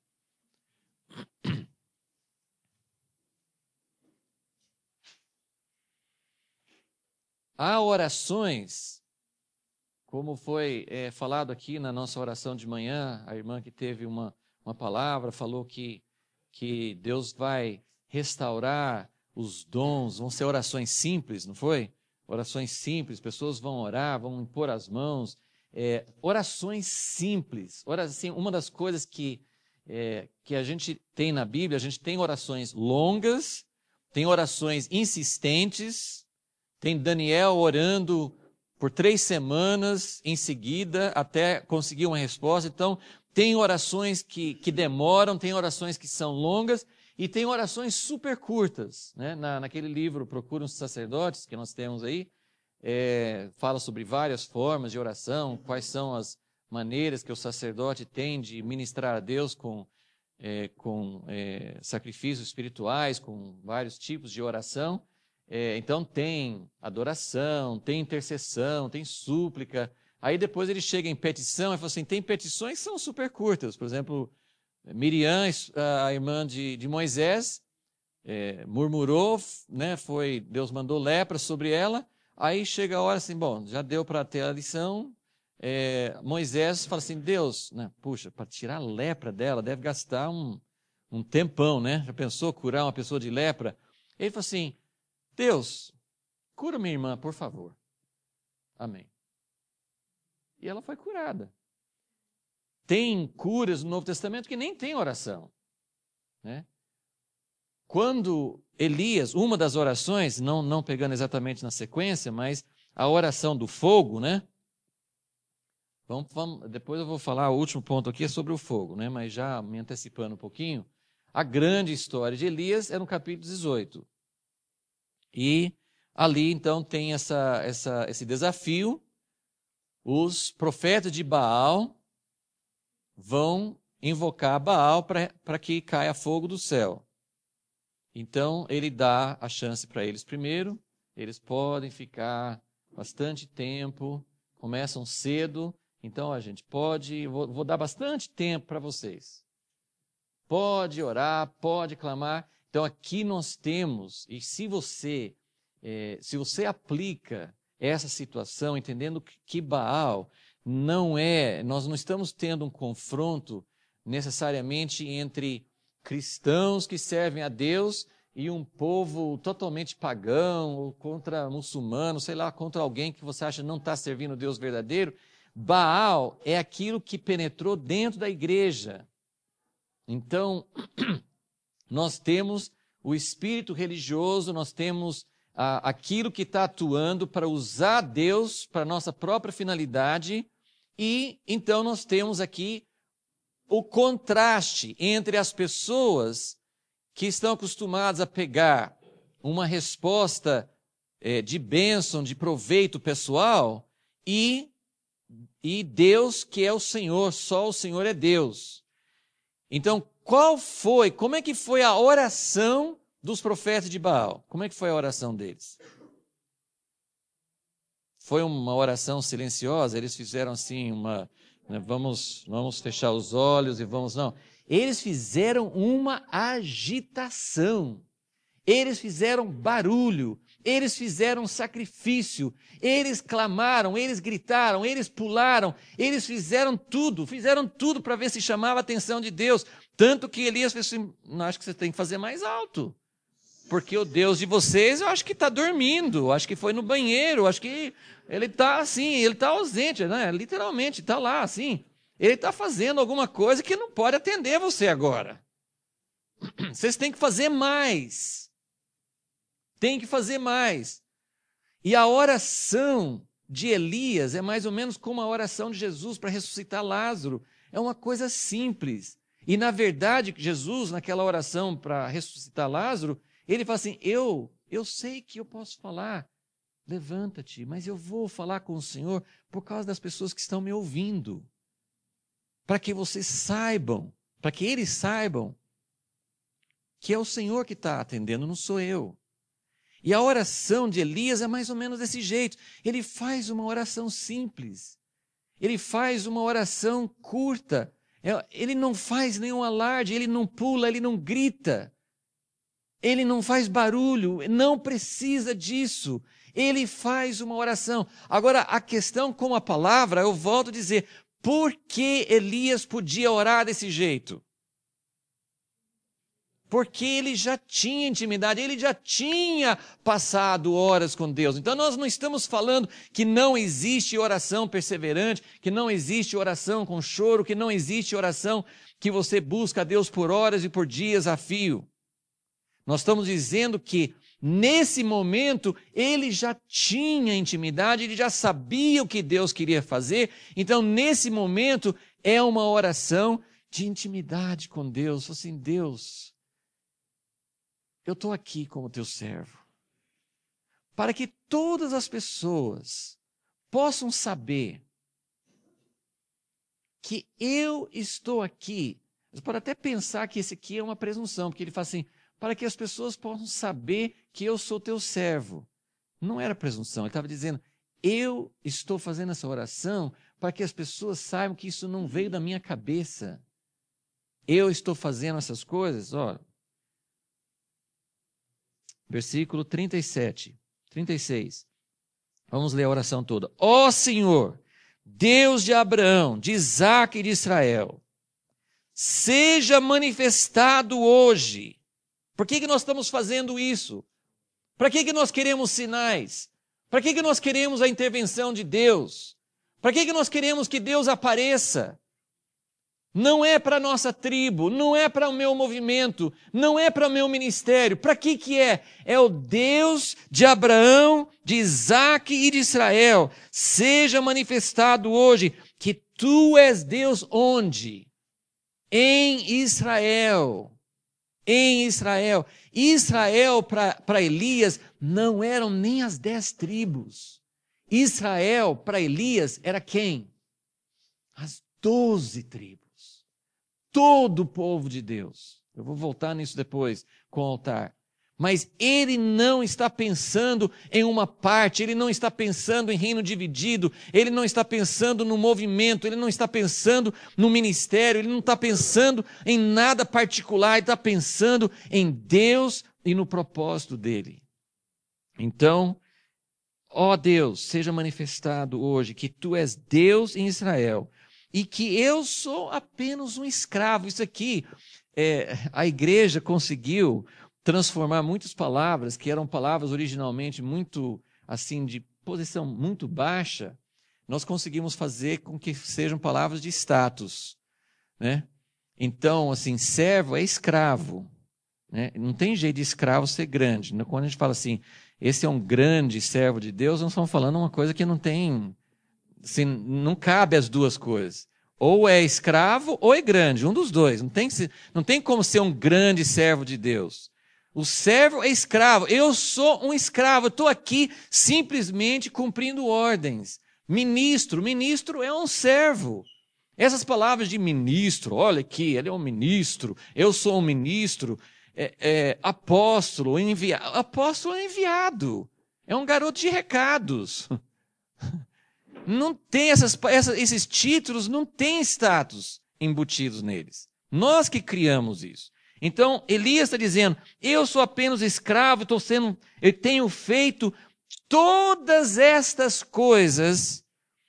Há orações, como foi é, falado aqui na nossa oração de manhã, a irmã que teve uma, uma palavra, falou que, que Deus vai restaurar os dons, vão ser orações simples, não foi? Orações simples, pessoas vão orar, vão impor as mãos, é, orações simples. Ora, assim, uma das coisas que, é, que a gente tem na Bíblia, a gente tem orações longas, tem orações insistentes, Tem Daniel orando por três semanas em seguida até conseguir uma resposta. Então, tem orações que, que demoram, tem orações que são longas e tem orações super curtas. Né? Na, naquele livro, Procura os Sacerdotes, que nós temos aí, é, fala sobre várias formas de oração, quais são as maneiras que o sacerdote tem de ministrar a Deus com, é, com é, sacrifícios espirituais, com vários tipos de oração. É, então tem adoração, tem intercessão, tem súplica. Aí depois ele chega em petição e fala assim, tem petições que são super curtas. Por exemplo, Miriam, a irmã de, de Moisés, é, murmurou, né, foi, Deus mandou lepra sobre ela. Aí chega a hora assim, bom, já deu para ter a lição. É, Moisés fala assim, Deus, né, puxa, para tirar a lepra dela deve gastar um, um tempão, né? Já pensou curar uma pessoa de lepra? Ele fala assim, Deus, cura minha irmã, por favor. Amém. E ela foi curada. Tem curas no Novo Testamento que nem tem oração. Né? Quando Elias, uma das orações, não, não pegando exatamente na sequência, mas a oração do fogo, né? Vamos, vamos, depois eu vou falar, o último ponto aqui é sobre o fogo, né? Mas já me antecipando um pouquinho, a grande história de Elias é no capítulo dezoito. E ali, então, tem essa, essa, esse desafio. Os profetas de Baal vão invocar Baal para que caia fogo do céu. Então, ele dá a chance para eles primeiro. Eles podem ficar bastante tempo, começam cedo. Então, a gente pode, vou, vou dar bastante tempo para vocês. Pode orar, pode clamar. Então, aqui nós temos, e se você, é, se você aplica essa situação, entendendo que Baal não é, nós não estamos tendo um confronto necessariamente entre cristãos que servem a Deus e um povo totalmente pagão, ou contra muçulmano, sei lá, contra alguém que você acha não está servindo o Deus verdadeiro. Baal é aquilo que penetrou dentro da igreja. Então, nós temos o espírito religioso, nós temos ah, aquilo que está atuando para usar Deus para nossa própria finalidade, e então nós temos aqui o contraste entre as pessoas que estão acostumadas a pegar uma resposta eh, de bênção, de proveito pessoal, e, e Deus que é o Senhor, só o Senhor é Deus. Então, qual foi, como é que foi a oração dos profetas de Baal? Como é que foi a oração deles? Foi uma oração silenciosa? Eles fizeram assim uma, né, vamos, vamos fechar os olhos e vamos, não. Eles fizeram uma agitação. Eles fizeram barulho. Eles fizeram sacrifício. Eles clamaram, eles gritaram, eles pularam, eles fizeram tudo, fizeram tudo para ver se chamava a atenção de Deus. Tanto que Elias fez assim, não, acho que você tem que fazer mais alto. Porque o Deus de vocês, eu acho que está dormindo, acho que foi no banheiro, acho que ele está assim, ele está ausente, né? Literalmente, está lá assim. Ele está fazendo alguma coisa que não pode atender você agora. Vocês têm que fazer mais. Tem que fazer mais. E a oração de Elias é mais ou menos como a oração de Jesus para ressuscitar Lázaro. É uma coisa simples. E, na verdade, Jesus, naquela oração para ressuscitar Lázaro, ele fala assim, eu, eu sei que eu posso falar, levanta-te, mas eu vou falar com o Senhor por causa das pessoas que estão me ouvindo. Para que vocês saibam, para que eles saibam que é o Senhor que está atendendo, não sou eu. E a oração de Elias é mais ou menos desse jeito. Ele faz uma oração simples. Ele faz uma oração curta. Ele não faz nenhum alarde, ele não pula, ele não grita. Ele não faz barulho, não precisa disso. Ele faz uma oração. Agora, a questão com a palavra, eu volto a dizer, por que Elias podia orar desse jeito? Porque ele já tinha intimidade, ele já tinha passado horas com Deus. Então nós não estamos falando que não existe oração perseverante, que não existe oração com choro, que não existe oração que você busca a Deus por horas e por dias a fio. Nós estamos dizendo que Nesse momento, ele já tinha intimidade, ele já sabia o que Deus queria fazer. Então, nesse momento, é uma oração de intimidade com Deus. Assim, Deus, eu estou aqui como teu servo, para que todas as pessoas possam saber que eu estou aqui. Você pode até pensar que esse aqui é uma presunção, porque ele fala assim, para que as pessoas possam saber que eu sou teu servo. Não era presunção, ele estava dizendo, eu estou fazendo essa oração para que as pessoas saibam que isso não veio da minha cabeça. Eu estou fazendo essas coisas, ó. Versículo trinta e sete, trinta e seis. Vamos ler a oração toda. Ó Senhor, Deus de Abraão, de Isaque e de Israel, seja manifestado hoje. Por que que nós estamos fazendo isso? Para que que nós queremos sinais? Para que que nós queremos a intervenção de Deus? Para que que nós queremos que Deus apareça? Não é para a nossa tribo, não é para o meu movimento, não é para o meu ministério. Para que que é? É o Deus de Abraão, de Isaque e de Israel. Seja manifestado hoje que tu és Deus onde? Em Israel. Em Israel. Israel para Elias não eram nem as dez tribos. Israel para Elias era quem? As doze tribos. Todo o povo de Deus. Eu vou voltar nisso depois com o altar. Mas ele não está pensando em uma parte, ele não está pensando em reino dividido, ele não está pensando no movimento, ele não está pensando no ministério, ele não está pensando em nada particular, ele está pensando em Deus e no propósito dele. Então, ó Deus, seja manifestado hoje que tu és Deus em Israel, e que eu sou apenas um escravo. Isso aqui, é, a igreja conseguiu transformar muitas palavras, que eram palavras originalmente muito, assim, de posição muito baixa, nós conseguimos fazer com que sejam palavras de status, né? Então, assim, servo é escravo, né? Não tem jeito de escravo ser grande. Quando a gente fala assim, esse é um grande servo de Deus, nós estamos falando uma coisa que não tem... Assim, não cabe as duas coisas. Ou é escravo ou é grande, um dos dois. Não tem, não tem como ser um grande servo de Deus. O servo é escravo. Eu sou um escravo. Estou aqui simplesmente cumprindo ordens. Ministro, ministro é um servo. Essas palavras de ministro, olha aqui, ele é um ministro, eu sou um ministro, é, é, apóstolo, enviado. Apóstolo é enviado. É um garoto de recados. Não tem essas, essas, esses títulos, não tem status embutidos neles. Nós que criamos isso. Então, Elias está dizendo, eu sou apenas escravo, estou sendo, eu tenho feito todas estas coisas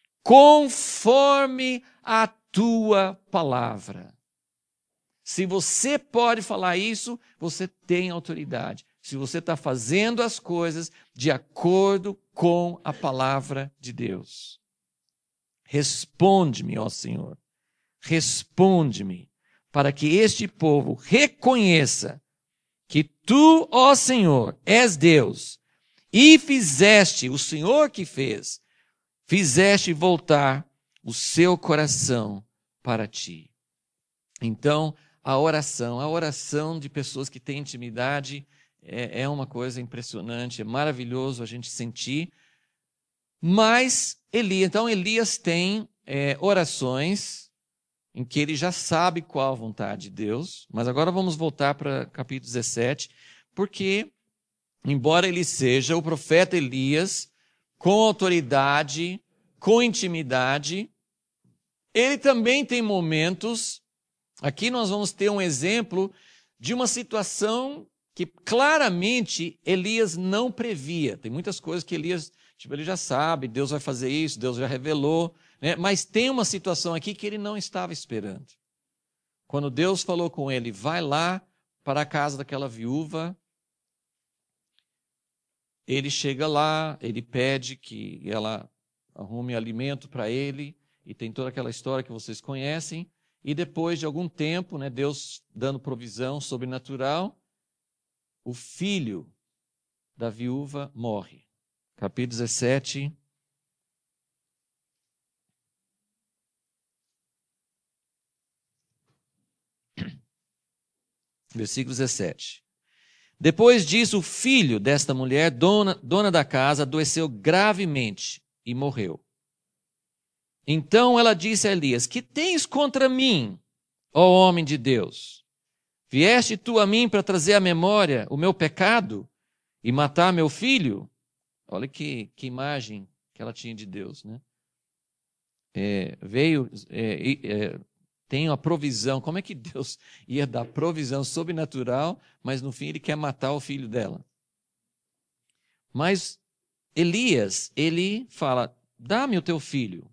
conforme a tua palavra. Se você pode falar isso, você tem autoridade. Se você está fazendo as coisas de acordo com a palavra de Deus. Responde-me, ó Senhor, responde-me, para que este povo reconheça que tu, ó Senhor, és Deus, e fizeste, o Senhor que fez, fizeste voltar o seu coração para ti. Então, a oração, a oração de pessoas que têm intimidade é, é uma coisa impressionante, é maravilhoso a gente sentir. Mas Elias, então Elias tem é, orações em que ele já sabe qual a vontade de Deus, mas agora vamos voltar para capítulo dezessete, porque, embora ele seja o profeta Elias, com autoridade, com intimidade, ele também tem momentos, aqui nós vamos ter um exemplo de uma situação que claramente Elias não previa. Tem muitas coisas que Elias... Tipo, ele já sabe, Deus vai fazer isso, Deus já revelou, né? Mas tem uma situação aqui que ele não estava esperando. Quando Deus falou com ele, vai lá para a casa daquela viúva, ele chega lá, ele pede que ela arrume alimento para ele, e tem toda aquela história que vocês conhecem, e depois de algum tempo, né, Deus dando provisão sobrenatural, o filho da viúva morre. Capítulo dezessete. Versículo dezessete. Depois disso, o filho desta mulher, dona, dona da casa, adoeceu gravemente e morreu. Então ela disse a Elias: que tens contra mim, ó homem de Deus? Vieste tu a mim para trazer à memória o meu pecado e matar meu filho? Olha que, que imagem que ela tinha de Deus, né? É, veio, é, é, tem a provisão. Como é que Deus ia dar provisão sobrenatural, mas no fim ele quer matar o filho dela? Mas Elias, ele fala: dá-me o teu filho.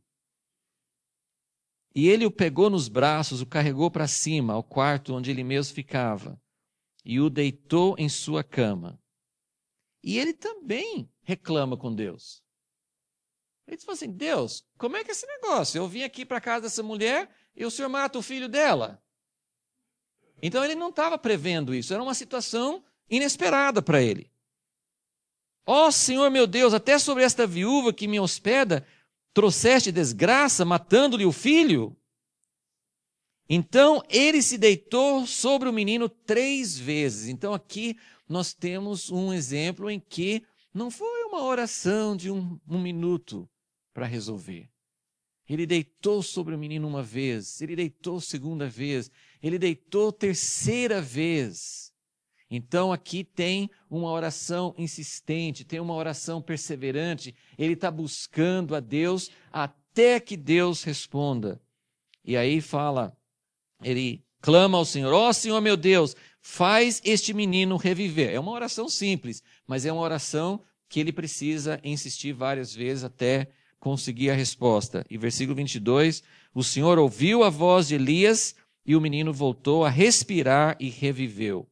E ele o pegou nos braços, o carregou para cima, ao quarto onde ele mesmo ficava, e o deitou em sua cama. E ele também reclama com Deus. Ele diz assim: Deus, como é que é esse negócio? Eu vim aqui para a casa dessa mulher e o senhor mata o filho dela. Então ele não estava prevendo isso, era uma situação inesperada para ele. Ó oh, Senhor meu Deus, até sobre esta viúva que me hospeda, trouxeste desgraça, matando-lhe o filho? Então ele se deitou sobre o menino três vezes. Então aqui nós temos um exemplo em que não foi uma oração de um, um minuto para resolver. Ele deitou sobre o menino uma vez, ele deitou segunda vez, ele deitou terceira vez. Então aqui tem uma oração insistente, tem uma oração perseverante. Ele está buscando a Deus até que Deus responda. E aí fala, ele clama ao Senhor: ó Senhor meu Deus, faz este menino reviver. É uma oração simples, mas é uma oração que ele precisa insistir várias vezes até conseguir a resposta. E versículo vinte e dois, o Senhor ouviu a voz de Elias e o menino voltou a respirar e reviveu.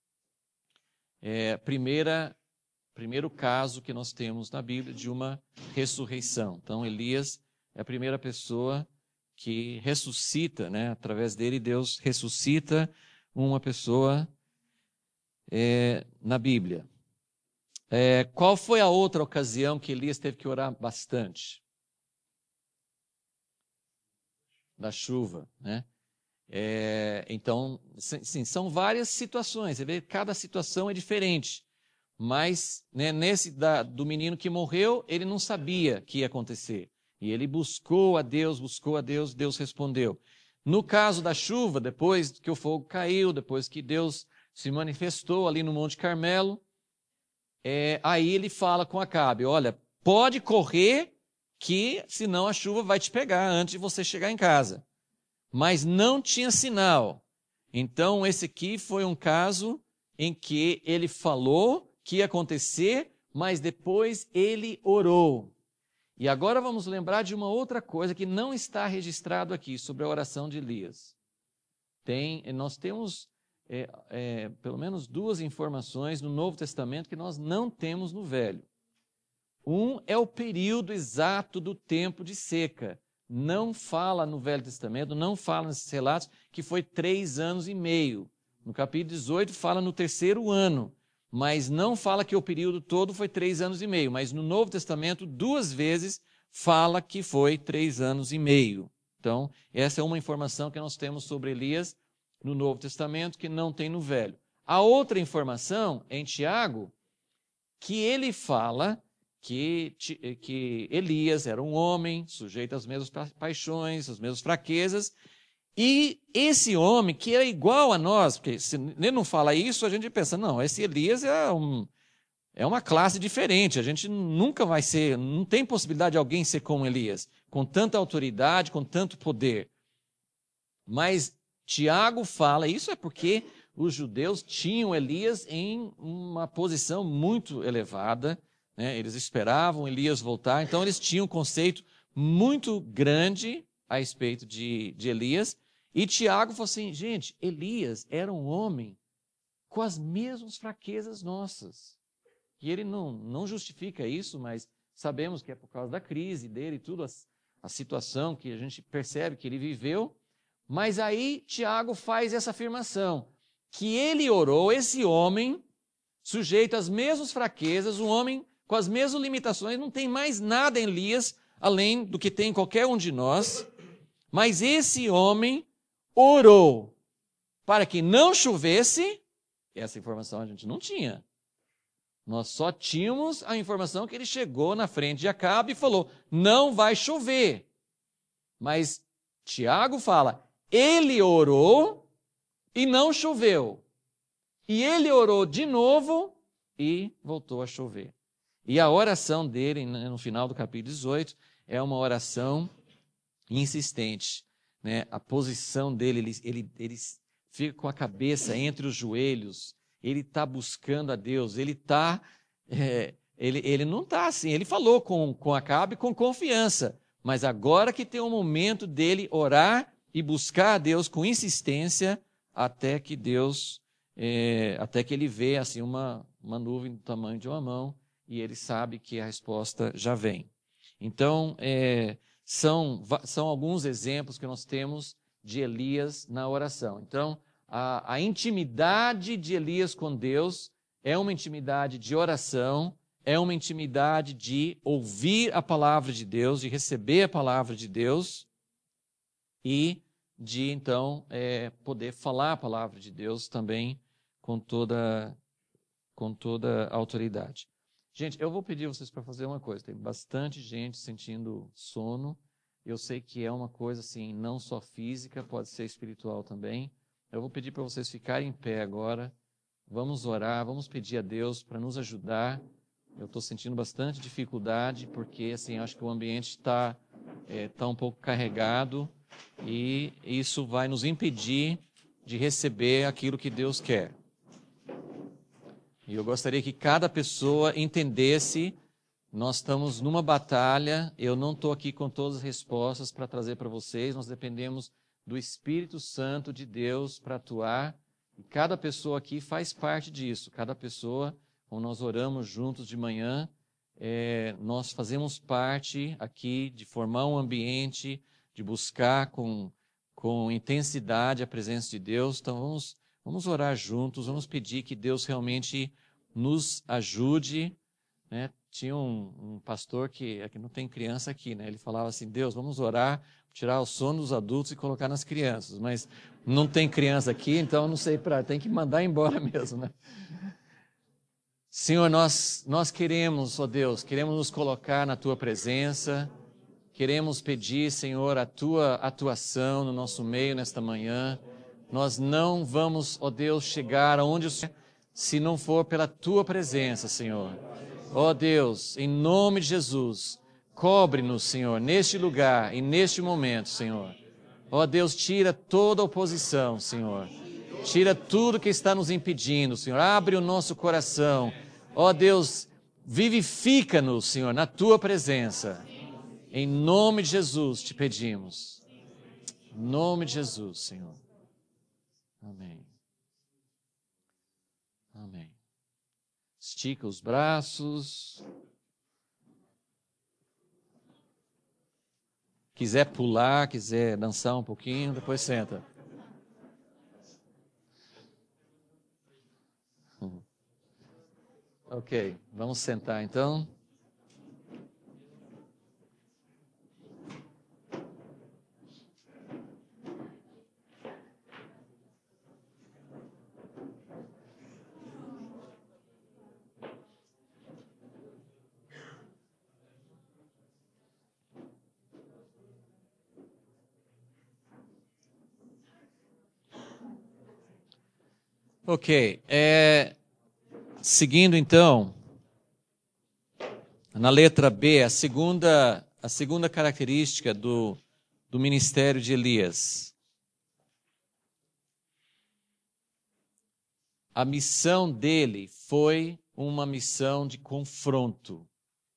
É, primeira, primeiro caso que nós temos na Bíblia de uma ressurreição. Então Elias é a primeira pessoa que ressuscita, né? Através dele Deus ressuscita uma pessoa é, na Bíblia. É, qual foi a outra ocasião que Elias teve que orar bastante? Da chuva, né? É, então, sim, são várias situações. Você vê, cada situação é diferente. Mas, né, nesse da, do menino que morreu, ele não sabia que ia acontecer. E ele buscou a Deus, buscou a Deus, Deus respondeu. No caso da chuva, depois que o fogo caiu, depois que Deus se manifestou ali no Monte Carmelo, é, aí ele fala com Acabe: olha, pode correr, que senão a chuva vai te pegar antes de você chegar em casa. Mas não tinha sinal. Então esse aqui foi um caso em que ele falou que ia acontecer, mas depois ele orou. E agora vamos lembrar de uma outra coisa que não está registrado aqui sobre a oração de Elias. Tem, nós temos é, é, pelo menos duas informações no Novo Testamento que nós não temos no Velho. Um é o período exato do tempo de seca. Não fala no Velho Testamento, não fala nesses relatos, que foi três anos e meio. No capítulo dezoito fala no terceiro ano, mas não fala que o período todo foi três anos e meio. Mas no Novo Testamento, duas vezes, fala que foi três anos e meio. Então, essa é uma informação que nós temos sobre Elias no Novo Testamento, que não tem no Velho. A outra informação é em Tiago, que ele fala Que, que Elias era um homem sujeito às mesmas paixões, às mesmas fraquezas, e esse homem que era igual a nós, porque se ele não fala isso, a gente pensa: não, esse Elias é, um, é uma classe diferente, a gente nunca vai ser, não tem possibilidade de alguém ser como Elias, com tanta autoridade, com tanto poder. Mas Tiago fala, isso é porque os judeus tinham Elias em uma posição muito elevada, né? Eles esperavam Elias voltar, então eles tinham um conceito muito grande a respeito de, de Elias. E Tiago falou assim: gente, Elias era um homem com as mesmas fraquezas nossas. E ele não, não justifica isso, mas sabemos que é por causa da crise dele e tudo, a, a situação que a gente percebe que ele viveu. Mas aí Tiago faz essa afirmação, que ele orou, esse homem, sujeito às mesmas fraquezas, um homem com as mesmas limitações, não tem mais nada em Elias, além do que tem em qualquer um de nós. Mas esse homem orou para que não chovesse. Essa informação a gente não tinha. Nós só tínhamos a informação que ele chegou na frente de Acabe e falou, não vai chover. Mas Tiago fala, ele orou e não choveu. E ele orou de novo e voltou a chover. E a oração dele, no final do capítulo dezoito, é uma oração insistente. Né? A posição dele, ele, ele, ele fica com a cabeça entre os joelhos, ele está buscando a Deus, ele está... É, ele, ele não está assim, ele falou com, com Acabe com confiança, mas agora que tem um momento dele orar e buscar a Deus com insistência, até que Deus, é, até que ele vê assim, uma, uma nuvem do tamanho de uma mão, e ele sabe que a resposta já vem. Então, é, são, são alguns exemplos que nós temos de Elias na oração. Então, a, a intimidade de Elias com Deus é uma intimidade de oração, é uma intimidade de ouvir a palavra de Deus, de receber a palavra de Deus e de, então, é, poder falar a palavra de Deus também com toda, com toda a autoridade. Gente, eu vou pedir vocês para fazer uma coisa. Tem bastante gente sentindo sono. Eu sei que é uma coisa assim, não só física, pode ser espiritual também. Eu vou pedir para vocês ficarem em pé agora. Vamos orar, vamos pedir a Deus para nos ajudar. Eu estou sentindo bastante dificuldade, porque assim, acho que o ambiente está é, tá um pouco carregado e isso vai nos impedir de receber aquilo que Deus quer. E eu gostaria que cada pessoa entendesse, nós estamos numa batalha, eu não estou aqui com todas as respostas para trazer para vocês, nós dependemos do Espírito Santo de Deus para atuar, e cada pessoa aqui faz parte disso, cada pessoa, quando nós oramos juntos de manhã, é, nós fazemos parte aqui de formar um ambiente, de buscar com, com intensidade a presença de Deus, então vamos... Vamos orar juntos, vamos pedir que Deus realmente nos ajude. Né? Tinha um, um pastor que, aqui não tem criança aqui, né? Ele falava assim, Deus, vamos orar, tirar o sono dos adultos e colocar nas crianças. Mas não tem criança aqui, então não sei, pra, tem que mandar embora mesmo. Né? Senhor, nós, nós queremos, ó Deus, queremos nos colocar na Tua presença, queremos pedir, Senhor, a Tua atuação no nosso meio nesta manhã. Nós não vamos, ó Deus, chegar aonde o Senhor, se não for pela Tua presença, Senhor. Ó Deus, em nome de Jesus, cobre-nos, Senhor, neste lugar e neste momento, Senhor. Ó Deus, tira toda oposição, Senhor. Tira tudo que está nos impedindo, Senhor. Abre o nosso coração. Ó Deus, vivifica-nos, Senhor, na Tua presença. Em nome de Jesus te pedimos. Em nome de Jesus, Senhor. Amém. Amém. Estica os braços. Quiser pular, quiser dançar um pouquinho, depois senta. Ok, vamos sentar então. Ok, é, seguindo então, na letra B, a segunda, a segunda característica do, do ministério de Elias. A missão dele foi uma missão de confronto.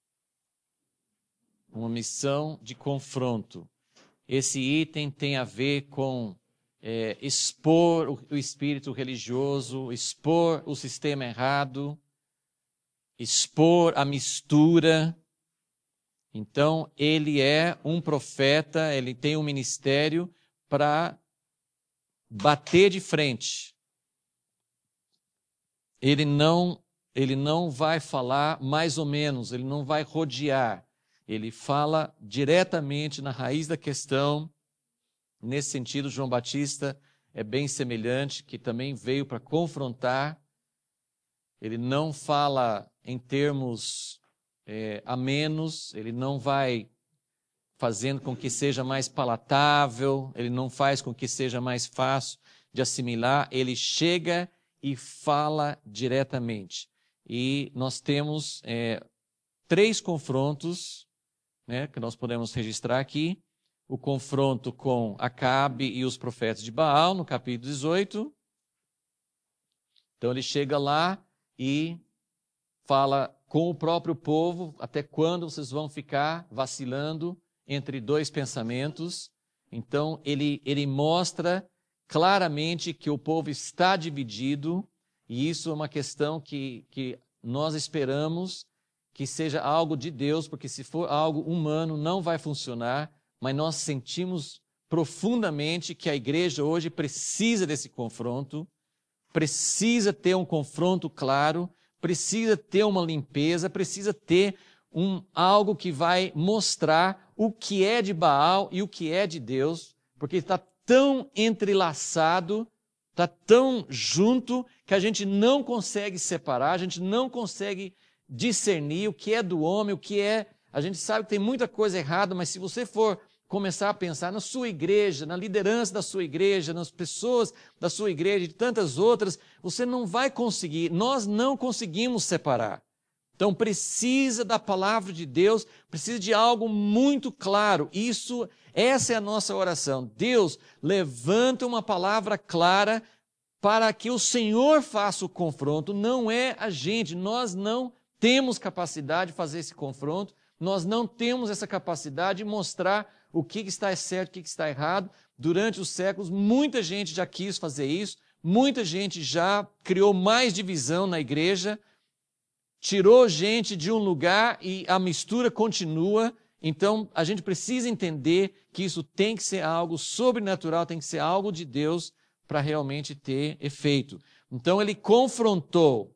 Uma missão de confronto. Esse item tem a ver com É, expor o, o espírito religioso, expor o sistema errado, expor a mistura. Então, ele é um profeta, ele tem um ministério para bater de frente. Ele não ele não vai falar mais ou menos, ele não vai rodear. Ele fala diretamente na raiz da questão. Nesse sentido, João Batista é bem semelhante, que também veio para confrontar. Ele não fala em termos é, amenos, ele não vai fazendo com que seja mais palatável, ele não faz com que seja mais fácil de assimilar, ele chega e fala diretamente. E nós temos é, três confrontos, né, que nós podemos registrar aqui. O confronto com Acabe e os profetas de Baal, no capítulo dezoito. Então ele chega lá e fala com o próprio povo, até quando vocês vão ficar vacilando entre dois pensamentos. Então ele, ele mostra claramente que o povo está dividido, e isso é uma questão que, que nós esperamos que seja algo de Deus, porque se for algo humano não vai funcionar, mas nós sentimos profundamente que a igreja hoje precisa desse confronto, precisa ter um confronto claro, precisa ter uma limpeza, precisa ter um, algo que vai mostrar o que é de Baal e o que é de Deus, porque está tão entrelaçado, está tão junto, que a gente não consegue separar, a gente não consegue discernir o que é do homem, o que é... A gente sabe que tem muita coisa errada, mas se você for começar a pensar na sua igreja, na liderança da sua igreja, nas pessoas da sua igreja e de tantas outras, você não vai conseguir, nós não conseguimos separar. Então precisa da palavra de Deus, precisa de algo muito claro. Isso, essa é a nossa oração. Deus, levanta uma palavra clara para que o Senhor faça o confronto, não é a gente, nós não temos capacidade de fazer esse confronto, nós não temos essa capacidade de mostrar o que está certo, o que está errado. Durante os séculos, muita gente já quis fazer isso, muita gente já criou mais divisão na igreja, tirou gente de um lugar e a mistura continua. Então, a gente precisa entender que isso tem que ser algo sobrenatural, tem que ser algo de Deus para realmente ter efeito. Então, ele confrontou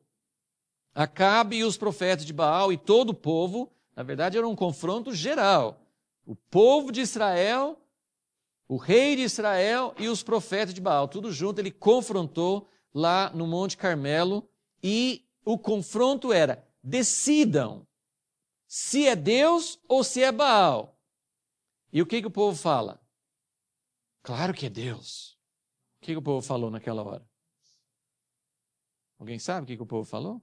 Acabe e os profetas de Baal e todo o povo. Na verdade, era um confronto geral. O povo de Israel, o rei de Israel e os profetas de Baal, tudo junto, ele confrontou lá no Monte Carmelo, e o confronto era: decidam se é Deus ou se é Baal. E o que, que o povo fala? Claro que é Deus. O que, que o povo falou naquela hora? Alguém sabe o que, que o povo falou?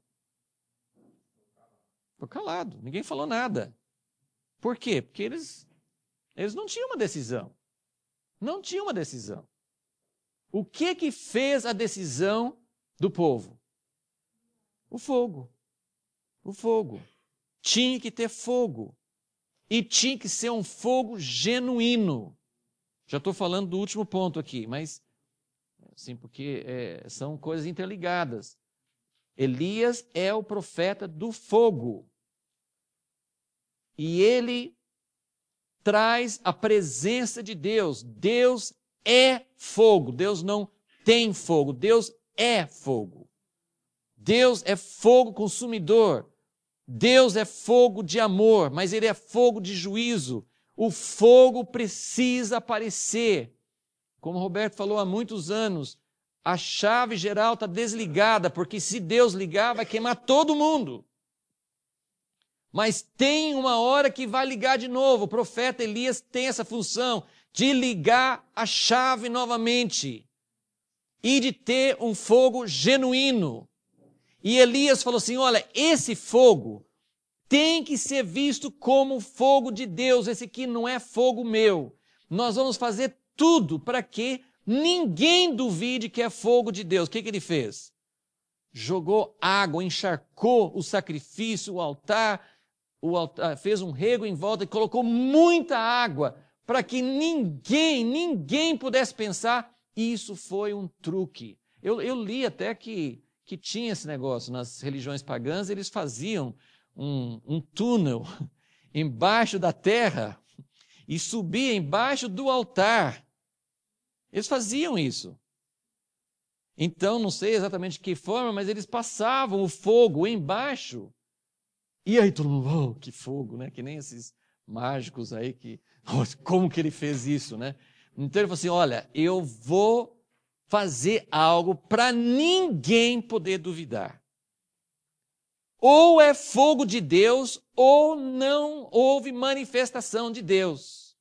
Ficou calado, ninguém falou nada. Por quê? Porque eles, eles não tinham uma decisão. Não tinham uma decisão. O que que fez a decisão do povo? O fogo. O fogo. Tinha que ter fogo. E tinha que ser um fogo genuíno. Já estou falando do último ponto aqui, mas assim, porque é, são coisas interligadas. Elias é o profeta do fogo. E ele traz a presença de Deus. Deus é fogo. Deus não tem fogo. Deus é fogo. Deus é fogo consumidor. Deus é fogo de amor, mas ele é fogo de juízo. O fogo precisa aparecer. Como o Roberto falou há muitos anos, a chave geral está desligada, porque se Deus ligar, vai queimar todo mundo. Mas tem uma hora que vai ligar de novo. O profeta Elias tem essa função de ligar a chave novamente e de ter um fogo genuíno. E Elias falou assim: olha, esse fogo tem que ser visto como fogo de Deus. Esse aqui não é fogo meu. Nós vamos fazer tudo para que ninguém duvide que é fogo de Deus. O que, que ele fez? Jogou água, encharcou o sacrifício, o altar, o altar, fez um rego em volta e colocou muita água para que ninguém, ninguém pudesse pensar, isso foi um truque. Eu, eu li até que, que tinha esse negócio nas religiões pagãs, eles faziam um, um túnel embaixo da terra e subia embaixo do altar. Eles faziam isso. Então, não sei exatamente de que forma, mas eles passavam o fogo embaixo. E aí todo mundo, oh, que fogo, né? Que nem esses mágicos aí que, oh, como que ele fez isso, né? Então ele falou assim, olha, eu vou fazer algo para ninguém poder duvidar. Ou é fogo de Deus, ou não houve manifestação de Deus.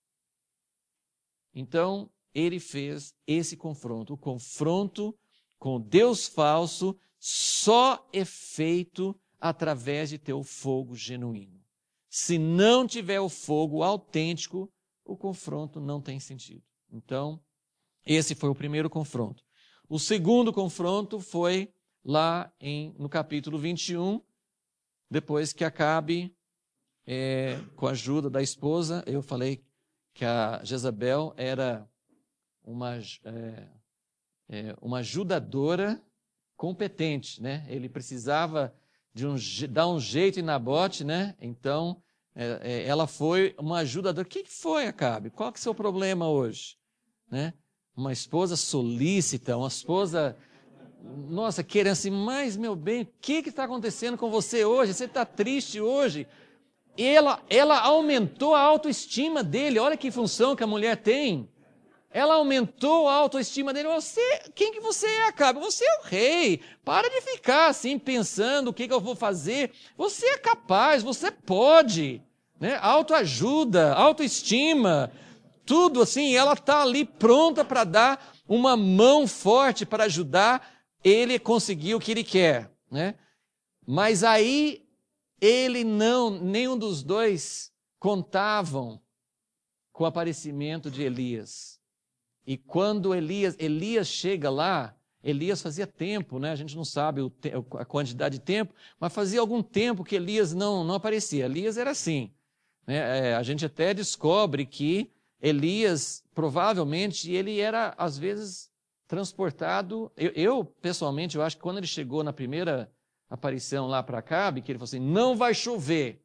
Então, ele fez esse confronto. O confronto com o Deus falso só é feito através de ter o fogo genuíno. Se não tiver o fogo autêntico, o confronto não tem sentido. Então, esse foi o primeiro confronto. O segundo confronto foi lá em, no capítulo vinte e um, depois que Acabe, é, com a ajuda da esposa, eu falei que a Jezabel era uma, é, é, uma ajudadora competente, né? Ele precisava de um, dar um jeito em Nabote, né? Então, é, é, ela foi uma ajudadora. O que foi, Acabe? Qual que é o seu problema hoje? Né? Uma esposa solícita, uma esposa, nossa, querendo assim, mas meu bem, o que está acontecendo com você hoje? Você está triste hoje? Ela, ela aumentou a autoestima dele, olha que função que a mulher tem. Ela aumentou a autoestima dele. Você, quem que você é, Acabe? Você é o rei. Para de ficar assim, pensando o que, que eu vou fazer. Você é capaz, você pode. Né? Autoajuda, autoestima, tudo assim. Ela está ali pronta para dar uma mão forte para ajudar ele a conseguir o que ele quer. Né? Mas aí, ele não, nenhum dos dois contavam com o aparecimento de Elias. E quando Elias, Elias chega lá, Elias fazia tempo, né? A gente não sabe o te, a quantidade de tempo, mas fazia algum tempo que Elias não, não aparecia. Elias era assim. Né? É, a gente até descobre que Elias, provavelmente, ele era, às vezes, transportado. Eu, eu, pessoalmente, eu acho que quando ele chegou na primeira aparição lá para Acabe, que ele falou assim, não vai chover.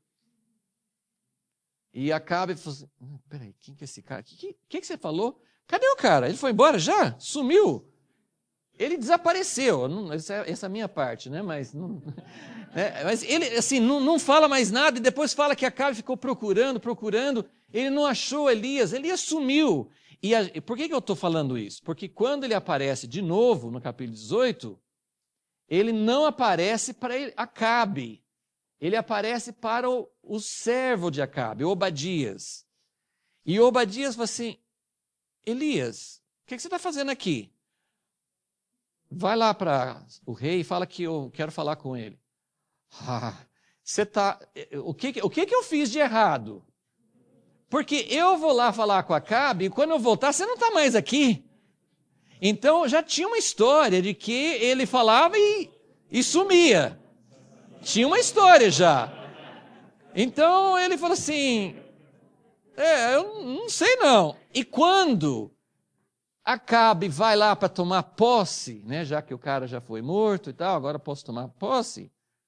E Acabe falou assim, ah, peraí, quem que é esse cara? O que, que, que, que você falou? Cadê o cara? Ele foi embora já? Sumiu? Ele desapareceu. Não, essa, é, essa é a minha parte, né? Mas, não, é, mas ele assim, não, não fala mais nada e depois fala que Acabe ficou procurando, procurando. Ele não achou Elias. Elias sumiu. E, a, e por que, que eu estou falando isso? Porque quando ele aparece de novo no capítulo dezoito, ele não aparece para Acabe. Ele aparece para o, o servo de Acabe, Obadias. E Obadias fala assim, Elias, o que, que você está fazendo aqui? Vai lá para o rei e fala que eu quero falar com ele. Ah, você tá, o que, o que, que eu fiz de errado? Porque eu vou lá falar com Acabe e quando eu voltar, você não está mais aqui. Então já tinha uma história de que ele falava e, e sumia. Tinha uma história já. Então ele falou assim, é, eu não sei não. E quando Acabe vai lá para tomar posse, né, já que o cara já foi morto e tal, agora posso tomar posse.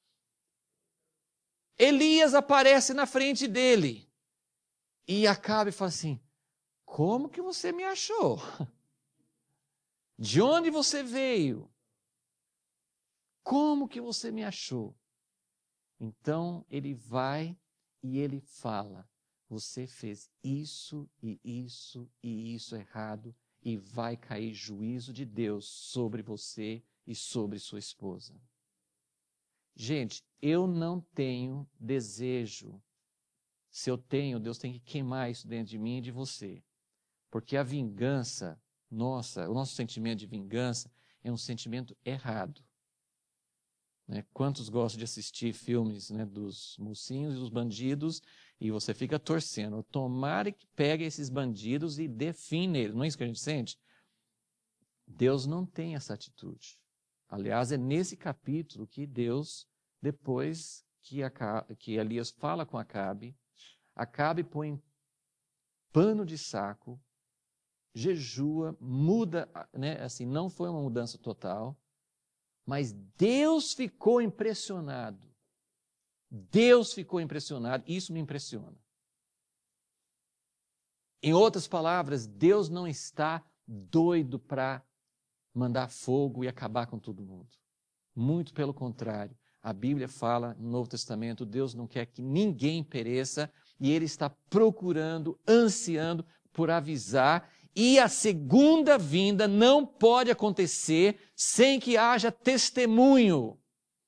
Elias aparece na frente dele. E Acabe fala assim, como que você me achou? De onde você veio? Como que você me achou? Então ele vai e ele fala, você fez isso e isso e isso errado e vai cair juízo de Deus sobre você e sobre sua esposa. Gente, eu não tenho desejo. Se eu tenho, Deus tem que queimar isso dentro de mim e de você. Porque a vingança, nossa, o nosso sentimento de vingança é um sentimento errado. Né? Quantos gostam de assistir filmes, né, dos mocinhos e dos bandidos e você fica torcendo. Tomara que pegue esses bandidos e define eles. Não é isso que a gente sente? Deus não tem essa atitude. Aliás, é nesse capítulo que Deus, depois que, Acabe, que Elias fala com Acabe, Acabe põe pano de saco, jejua, muda, né, assim, não foi uma mudança total, mas Deus ficou impressionado. Deus ficou impressionado, isso me impressiona. Em outras palavras, Deus não está doido para mandar fogo e acabar com todo mundo. Muito pelo contrário. A Bíblia fala no Novo Testamento, Deus não quer que ninguém pereça e Ele está procurando, ansiando por avisar. E a segunda vinda não pode acontecer sem que haja testemunho.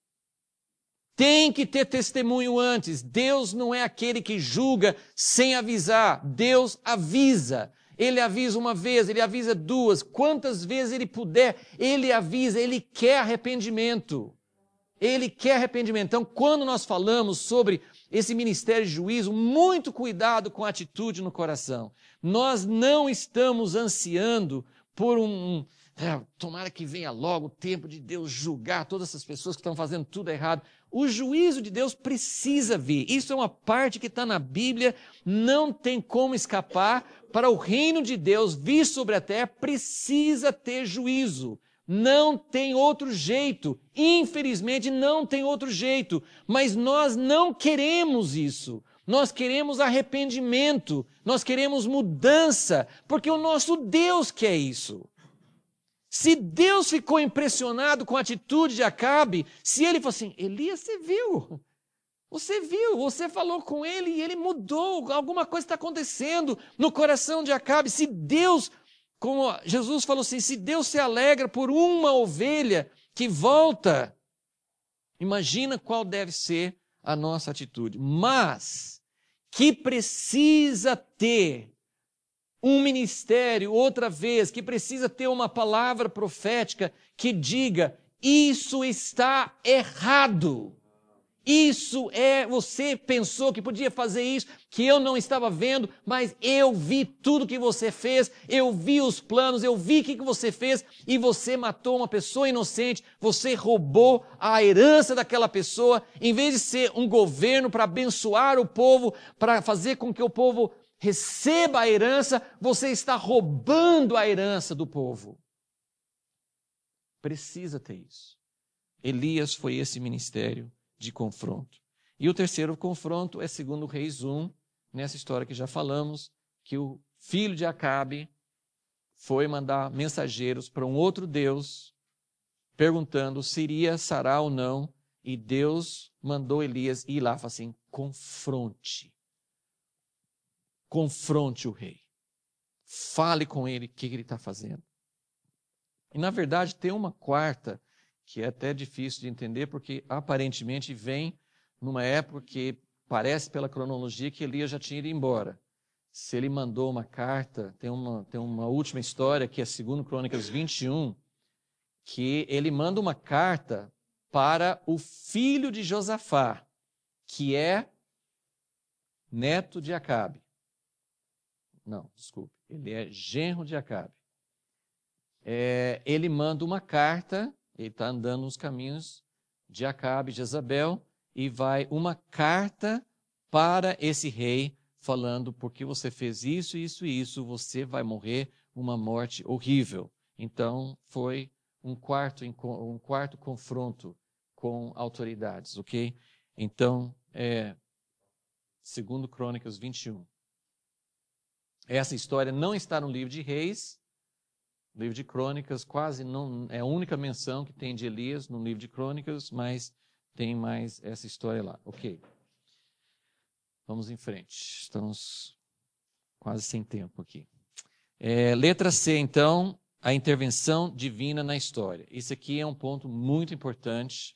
Tem que ter testemunho antes. Deus não é aquele que julga sem avisar. Deus avisa. Ele avisa uma vez, ele avisa duas. Quantas vezes ele puder, ele avisa. Ele quer arrependimento. Ele quer arrependimento. Então, quando nós falamos sobre esse ministério de juízo, muito cuidado com a atitude no coração. Nós não estamos ansiando por um... É, tomara que venha logo o tempo de Deus julgar todas essas pessoas que estão fazendo tudo errado. O juízo de Deus precisa vir. Isso é uma parte que está na Bíblia, não tem como escapar. Para o reino de Deus vir sobre a terra, precisa ter juízo. Não tem outro jeito. Infelizmente, não tem outro jeito. Mas nós não queremos isso. Nós queremos arrependimento. Nós queremos mudança. Porque o nosso Deus quer isso. Se Deus ficou impressionado com a atitude de Acabe, se ele falou assim, Elias, você viu? Você viu, você falou com ele e ele mudou. Alguma coisa está acontecendo no coração de Acabe. Se Deus... Como Jesus falou assim, se Deus se alegra por uma ovelha que volta, imagina qual deve ser a nossa atitude. Mas que precisa ter um ministério, outra vez, que precisa ter uma palavra profética que diga, isso está errado. Isso é, você pensou que podia fazer isso, que eu não estava vendo, mas eu vi tudo que você fez, eu vi os planos, eu vi o que você fez, e você matou uma pessoa inocente, você roubou a herança daquela pessoa, em vez de ser um governo para abençoar o povo, para fazer com que o povo receba a herança, você está roubando a herança do povo. Precisa ter isso. Elias foi esse ministério de confronto. E o terceiro confronto é segundo Reis um, nessa história que já falamos, que o filho de Acabe foi mandar mensageiros para um outro Deus, perguntando se iria sarar ou não, e Deus mandou Elias ir lá e falar assim, confronte. Confronte o rei. Fale com ele o que ele está fazendo. E na verdade tem uma quarta, que é até difícil de entender, porque aparentemente vem numa época que parece pela cronologia que Elias já tinha ido embora. Se ele mandou uma carta, tem uma, tem uma última história, que é segundo Crônicas vinte e um, que ele manda uma carta para o filho de Josafá, que é neto de Acabe. Não, desculpe, ele é genro de Acabe. É, ele manda uma carta, ele está andando nos caminhos de Acabe, Jezabel, e vai uma carta para esse rei, falando, porque você fez isso, isso e isso, você vai morrer uma morte horrível. Então, foi um quarto, um quarto confronto com autoridades, ok? Então, é, segundo Crônicas vinte e um. Essa história não está no livro de Reis, no livro de Crônicas, quase não, é a única menção que tem de Elias no livro de Crônicas, mas tem mais essa história lá, ok? Vamos em frente, estamos quase sem tempo aqui. É, letra C, então, a intervenção divina na história. Isso aqui é um ponto muito importante.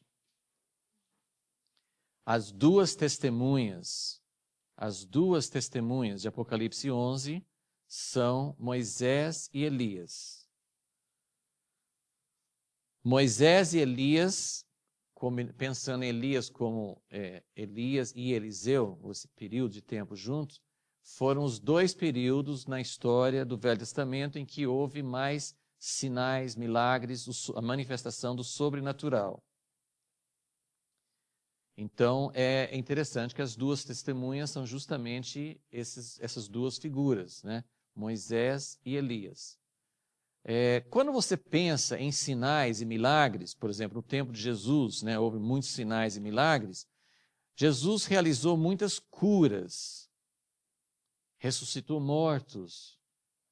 As duas testemunhas, as duas testemunhas de Apocalipse onze são Moisés e Elias. Moisés e Elias, como, pensando em Elias como é, Elias e Eliseu, esse período de tempo juntos, foram os dois períodos na história do Velho Testamento em que houve mais sinais, milagres, a manifestação do sobrenatural. Então, é interessante que as duas testemunhas são justamente esses, essas duas figuras, né? Moisés e Elias. É, quando você pensa em sinais e milagres, por exemplo, no tempo de Jesus, né, houve muitos sinais e milagres, Jesus realizou muitas curas, ressuscitou mortos,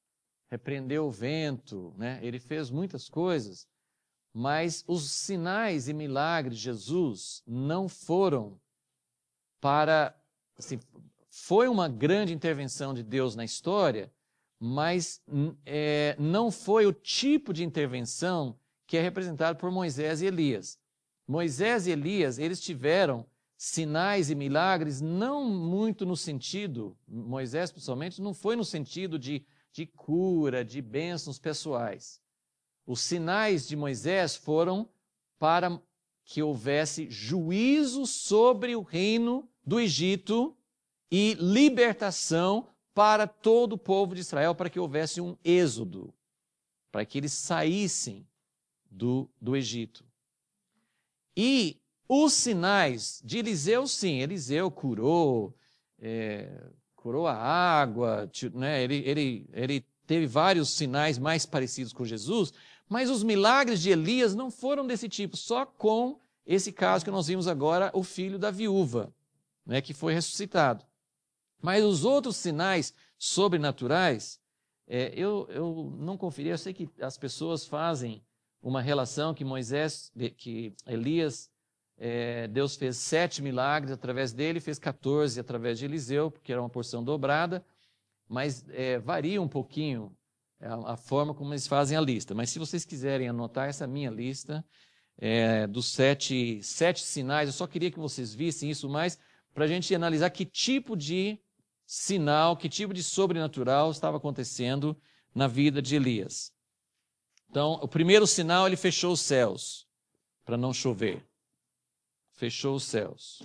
repreendeu o vento, né? Ele fez muitas coisas, mas os sinais e milagres de Jesus não foram para... Assim, foi uma grande intervenção de Deus na história, mas é, não foi o tipo de intervenção que é representado por Moisés e Elias. Moisés e Elias, eles tiveram sinais e milagres não muito no sentido, Moisés principalmente, não foi no sentido de, de cura, de bênçãos pessoais. Os sinais de Moisés foram para que houvesse juízo sobre o reino do Egito e libertação para todo o povo de Israel, para que houvesse um êxodo, para que eles saíssem do, do Egito. E os sinais de Eliseu, sim, Eliseu curou, é, curou a água, né? ele, ele, ele teve vários sinais mais parecidos com Jesus, mas os milagres de Elias não foram desse tipo, só com esse caso que nós vimos agora, o filho da viúva, né, que foi ressuscitado. Mas os outros sinais sobrenaturais, é, eu, eu não conferi, eu sei que as pessoas fazem uma relação que Moisés, que Elias, é, Deus fez sete milagres através dele, fez quatorze através de Eliseu, porque era uma porção dobrada, mas é, varia um pouquinho a, a forma como eles fazem a lista. Mas se vocês quiserem anotar essa minha lista, é, dos sete, sete sinais, eu só queria que vocês vissem isso mais, para a gente analisar que tipo de sinal, que tipo de sobrenatural estava acontecendo na vida de Elias. Então, o primeiro sinal, ele fechou os céus, para não chover. Fechou os céus.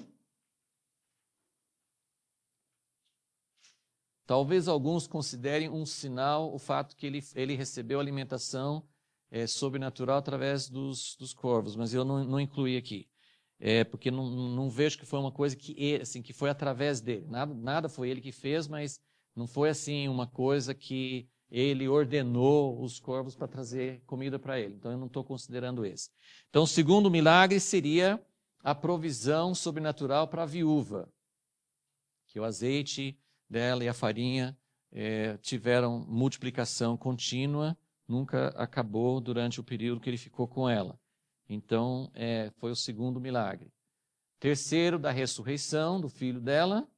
Talvez alguns considerem um sinal o fato que ele, ele recebeu alimentação é, sobrenatural através dos, dos corvos, mas eu não, não incluí aqui. É, porque não, não vejo que foi uma coisa que, ele, assim, que foi através dele. Nada, nada foi ele que fez, mas não foi assim uma coisa que ele ordenou os corvos para trazer comida para ele. Então eu não estou considerando esse. Então o segundo milagre seria a provisão sobrenatural para a viúva. Que o azeite dela e a farinha é, tiveram multiplicação contínua, nunca acabou durante o período que ele ficou com ela. Então, é, foi o segundo milagre. Terceiro, da ressurreição do filho dela.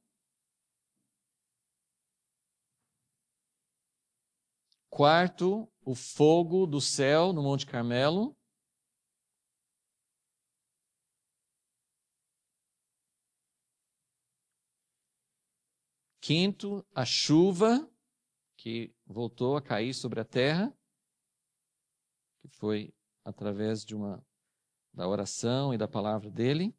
Quarto, o fogo do céu no Monte Carmelo. Quinto, a chuva que voltou a cair sobre a terra, que foi através de uma da oração e da palavra dele.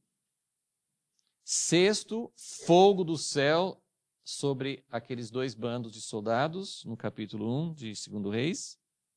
Sexto, fogo do céu sobre aqueles dois bandos de soldados, no capítulo um de Segundo Reis.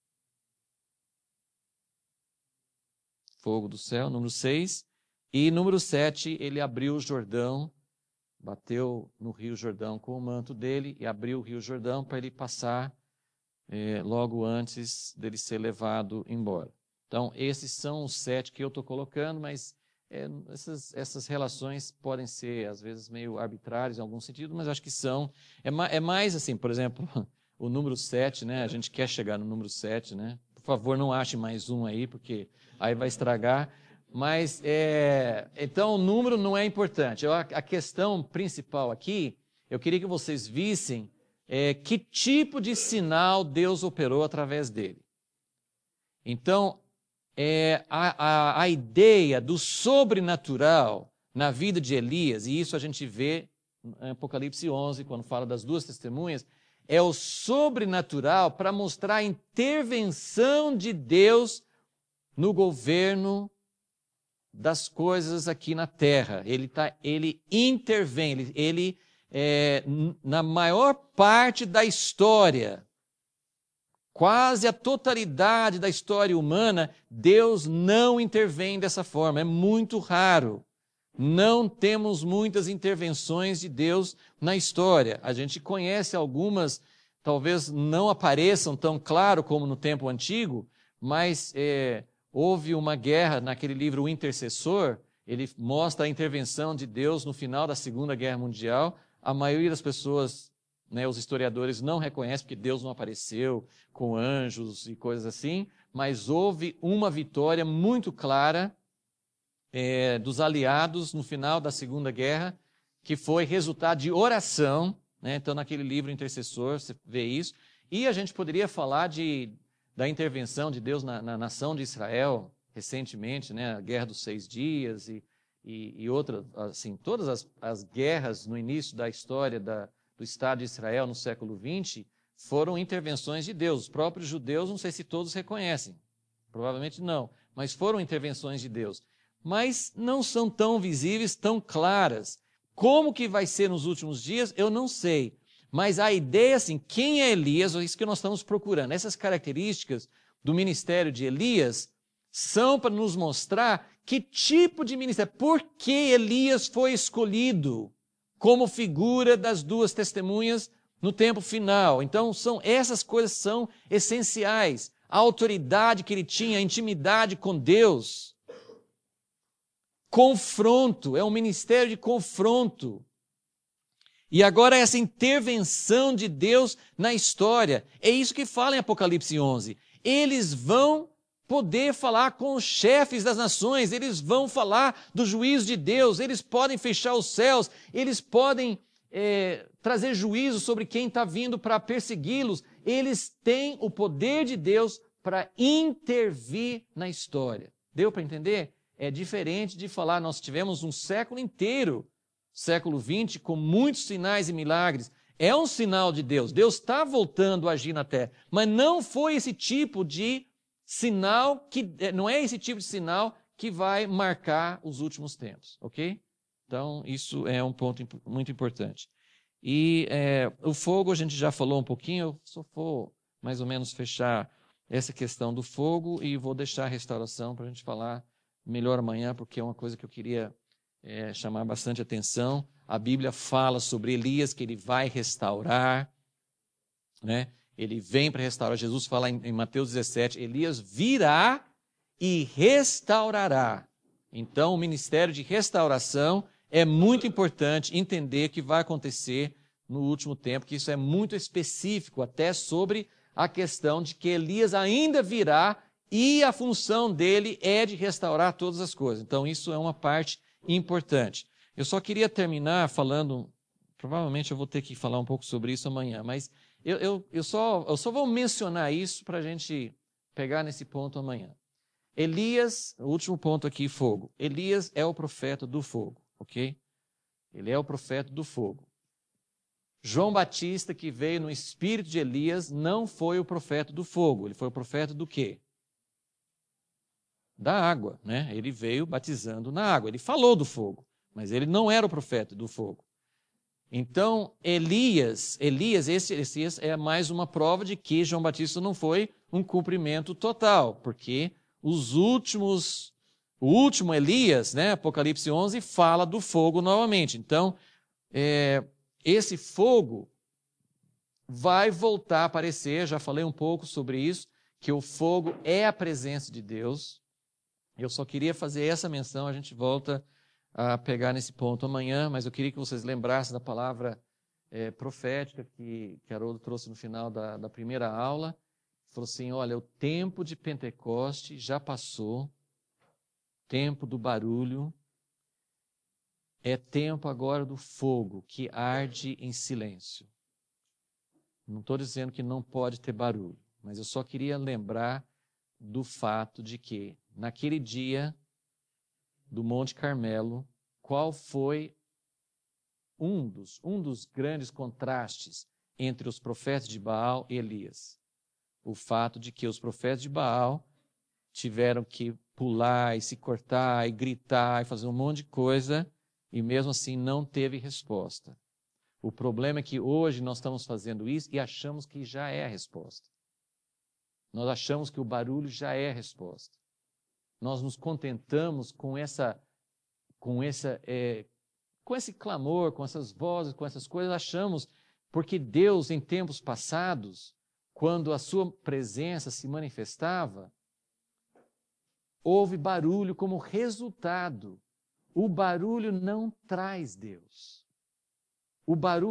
Fogo do céu, número seis. E número sete, ele abriu o Jordão, bateu no Rio Jordão com o manto dele e abriu o Rio Jordão para ele passar eh, logo antes dele ser levado embora. Então, esses são os sete que eu estou colocando, mas é, essas, essas relações podem ser, às vezes, meio arbitrárias em algum sentido, mas acho que são. É, ma, é mais assim, por exemplo, o número sete, né? A gente quer chegar no número sete, né? Por favor, não ache mais um aí, porque aí vai estragar. Mas, é, então, o número não é importante. Eu, a, a questão principal aqui, eu queria que vocês vissem é, que tipo de sinal Deus operou através dele. Então, É, a, a, a ideia do sobrenatural na vida de Elias, e isso a gente vê em Apocalipse onze, quando fala das duas testemunhas, é o sobrenatural para mostrar a intervenção de Deus no governo das coisas aqui na terra. Ele, tá, ele intervém, ele, ele é, na maior parte da história, quase a totalidade da história humana, Deus não intervém dessa forma. É muito raro. Não temos muitas intervenções de Deus na história. A gente conhece algumas, talvez não apareçam tão claro como no tempo antigo, mas é, houve uma guerra naquele livro O Intercessor. Ele mostra a intervenção de Deus no final da Segunda Guerra Mundial. A maioria das pessoas né, os historiadores não reconhecem, porque Deus não apareceu com anjos e coisas assim, mas houve uma vitória muito clara é, dos aliados no final da Segunda Guerra, que foi resultado de oração, né? Então, naquele livro Intercessor, você vê isso. E a gente poderia falar de, da intervenção de Deus na, na nação de Israel, recentemente, né? A Guerra dos Seis Dias e, e, e outras, assim, todas as, as guerras no início da história da, do Estado de Israel no século vinte foram intervenções de Deus. Os próprios judeus, não sei se todos reconhecem, provavelmente não, mas foram intervenções de Deus. Mas não são tão visíveis, tão claras. Como que vai ser nos últimos dias, eu não sei. Mas a ideia, assim, quem é Elias, é isso que nós estamos procurando. Essas características do ministério de Elias são para nos mostrar que tipo de ministério, por que Elias foi escolhido como figura das duas testemunhas no tempo final. Então, são, essas coisas são essenciais. A autoridade que ele tinha, a intimidade com Deus. Confronto, é um ministério de confronto. E agora essa intervenção de Deus na história, é isso que fala em Apocalipse onze. Eles vão poder falar com os chefes das nações, eles vão falar do juízo de Deus, eles podem fechar os céus, eles podem é, trazer juízo sobre quem está vindo para persegui-los. Eles têm o poder de Deus para intervir na história. Deu para entender? É diferente de falar, nós tivemos um século inteiro, século vinte, com muitos sinais e milagres. É um sinal de Deus. Deus está voltando a agir na terra. Mas não foi esse tipo de sinal, que não é esse tipo de sinal que vai marcar os últimos tempos, ok? Então, isso é um ponto muito importante. E é, o fogo, a gente já falou um pouquinho, eu só vou mais ou menos fechar essa questão do fogo e vou deixar a restauração para a gente falar melhor amanhã, porque é uma coisa que eu queria é, chamar bastante atenção. A Bíblia fala sobre Elias, que ele vai restaurar, né? Ele vem para restaurar. Jesus fala em, em Mateus dezessete, Elias virá e restaurará. Então, o ministério de restauração é muito importante entender que vai acontecer no último tempo, que isso é muito específico, até sobre a questão de que Elias ainda virá e a função dele é de restaurar todas as coisas. Então, isso é uma parte importante. Eu só queria terminar falando, provavelmente eu vou ter que falar um pouco sobre isso amanhã, mas eu, eu, eu, só, eu só vou mencionar isso para a gente pegar nesse ponto amanhã. Elias, o último ponto aqui, fogo. Elias é o profeta do fogo, ok? Ele é o profeta do fogo. João Batista, que veio no espírito de Elias, não foi o profeta do fogo. Ele foi o profeta do quê? Da água, né? Ele veio batizando na água. Ele falou do fogo, mas ele não era o profeta do fogo. Então, Elias, Elias, esse, esse é mais uma prova de que João Batista não foi um cumprimento total, porque os últimos, o último Elias, né, Apocalipse onze, fala do fogo novamente. Então, é, esse fogo vai voltar a aparecer, já falei um pouco sobre isso, que o fogo é a presença de Deus. Eu só queria fazer essa menção, a gente volta a pegar nesse ponto amanhã, mas eu queria que vocês lembrassem da palavra é, profética que, que Haroldo trouxe no final da, da primeira aula. Falou assim, olha, o tempo de Pentecoste já passou, tempo do barulho, é tempo agora do fogo que arde em silêncio. Não estou dizendo que não pode ter barulho, mas eu só queria lembrar do fato de que, naquele dia do Monte Carmelo, qual foi um dos, um dos grandes contrastes entre os profetas de Baal e Elias? O fato de que os profetas de Baal tiveram que pular e se cortar e gritar e fazer um monte de coisa e mesmo assim não teve resposta. O problema é que hoje nós estamos fazendo isso e achamos que já é a resposta. Nós achamos que o barulho já é a resposta. Nós nos contentamos com essa, com essa, é, com esse clamor, com essas vozes, com essas coisas, achamos, porque Deus, em tempos passados, quando a sua presença se manifestava, houve barulho como resultado. O barulho não traz Deus. O barulho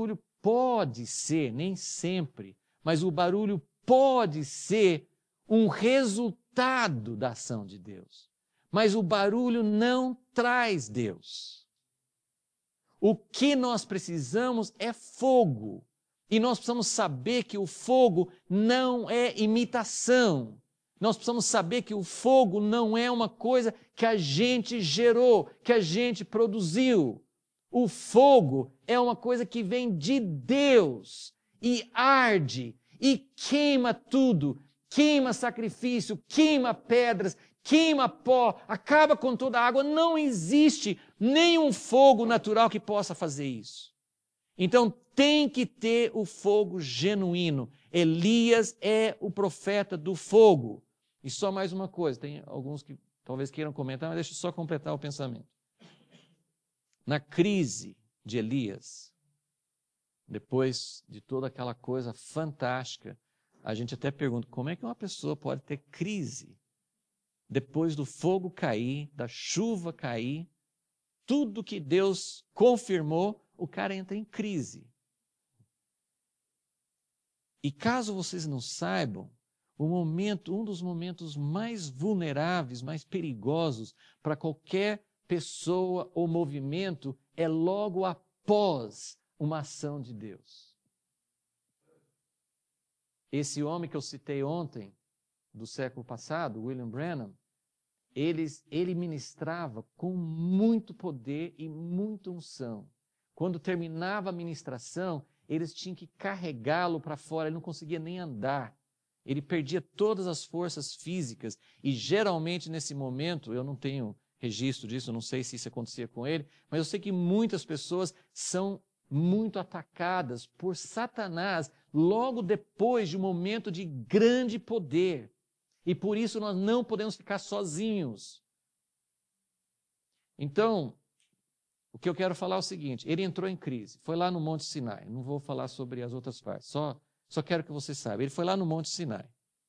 pode ser, nem sempre, mas o barulho pode ser um resultado da ação de Deus. Mas o barulho não traz Deus. O que nós precisamos é fogo. E nós precisamos saber que o fogo não é imitação. Nós precisamos saber que o fogo não é uma coisa que a gente gerou, que a gente produziu. O fogo é uma coisa que vem de Deus e arde e queima tudo, queima sacrifício, queima pedras, queima pó, acaba com toda a água. Não existe nenhum fogo natural que possa fazer isso. Então tem que ter o fogo genuíno. Elias é o profeta do fogo. E só mais uma coisa, tem alguns que talvez queiram comentar, mas deixa eu só completar o pensamento. Na crise de Elias, depois de toda aquela coisa fantástica, a gente até pergunta, como é que uma pessoa pode ter crise? Depois do fogo cair, da chuva cair, tudo que Deus confirmou, o cara entra em crise. E caso vocês não saibam, o momento, um dos momentos mais vulneráveis, mais perigosos para qualquer pessoa ou movimento é logo após uma ação de Deus. Esse homem que eu citei ontem, do século passado, William Branham, ele, ele ministrava com muito poder e muita unção. Quando terminava a ministração, eles tinham que carregá-lo para fora, ele não conseguia nem andar. Ele perdia todas as forças físicas e geralmente nesse momento, eu não tenho registro disso, eu não sei se isso acontecia com ele, mas eu sei que muitas pessoas são muito atacadas por Satanás logo depois de um momento de grande poder. E por isso nós não podemos ficar sozinhos. Então, o que eu quero falar é o seguinte, ele entrou em crise, foi lá no Monte Sinai, não vou falar sobre as outras partes, só, só quero que você saiba, ele foi lá no Monte Sinai.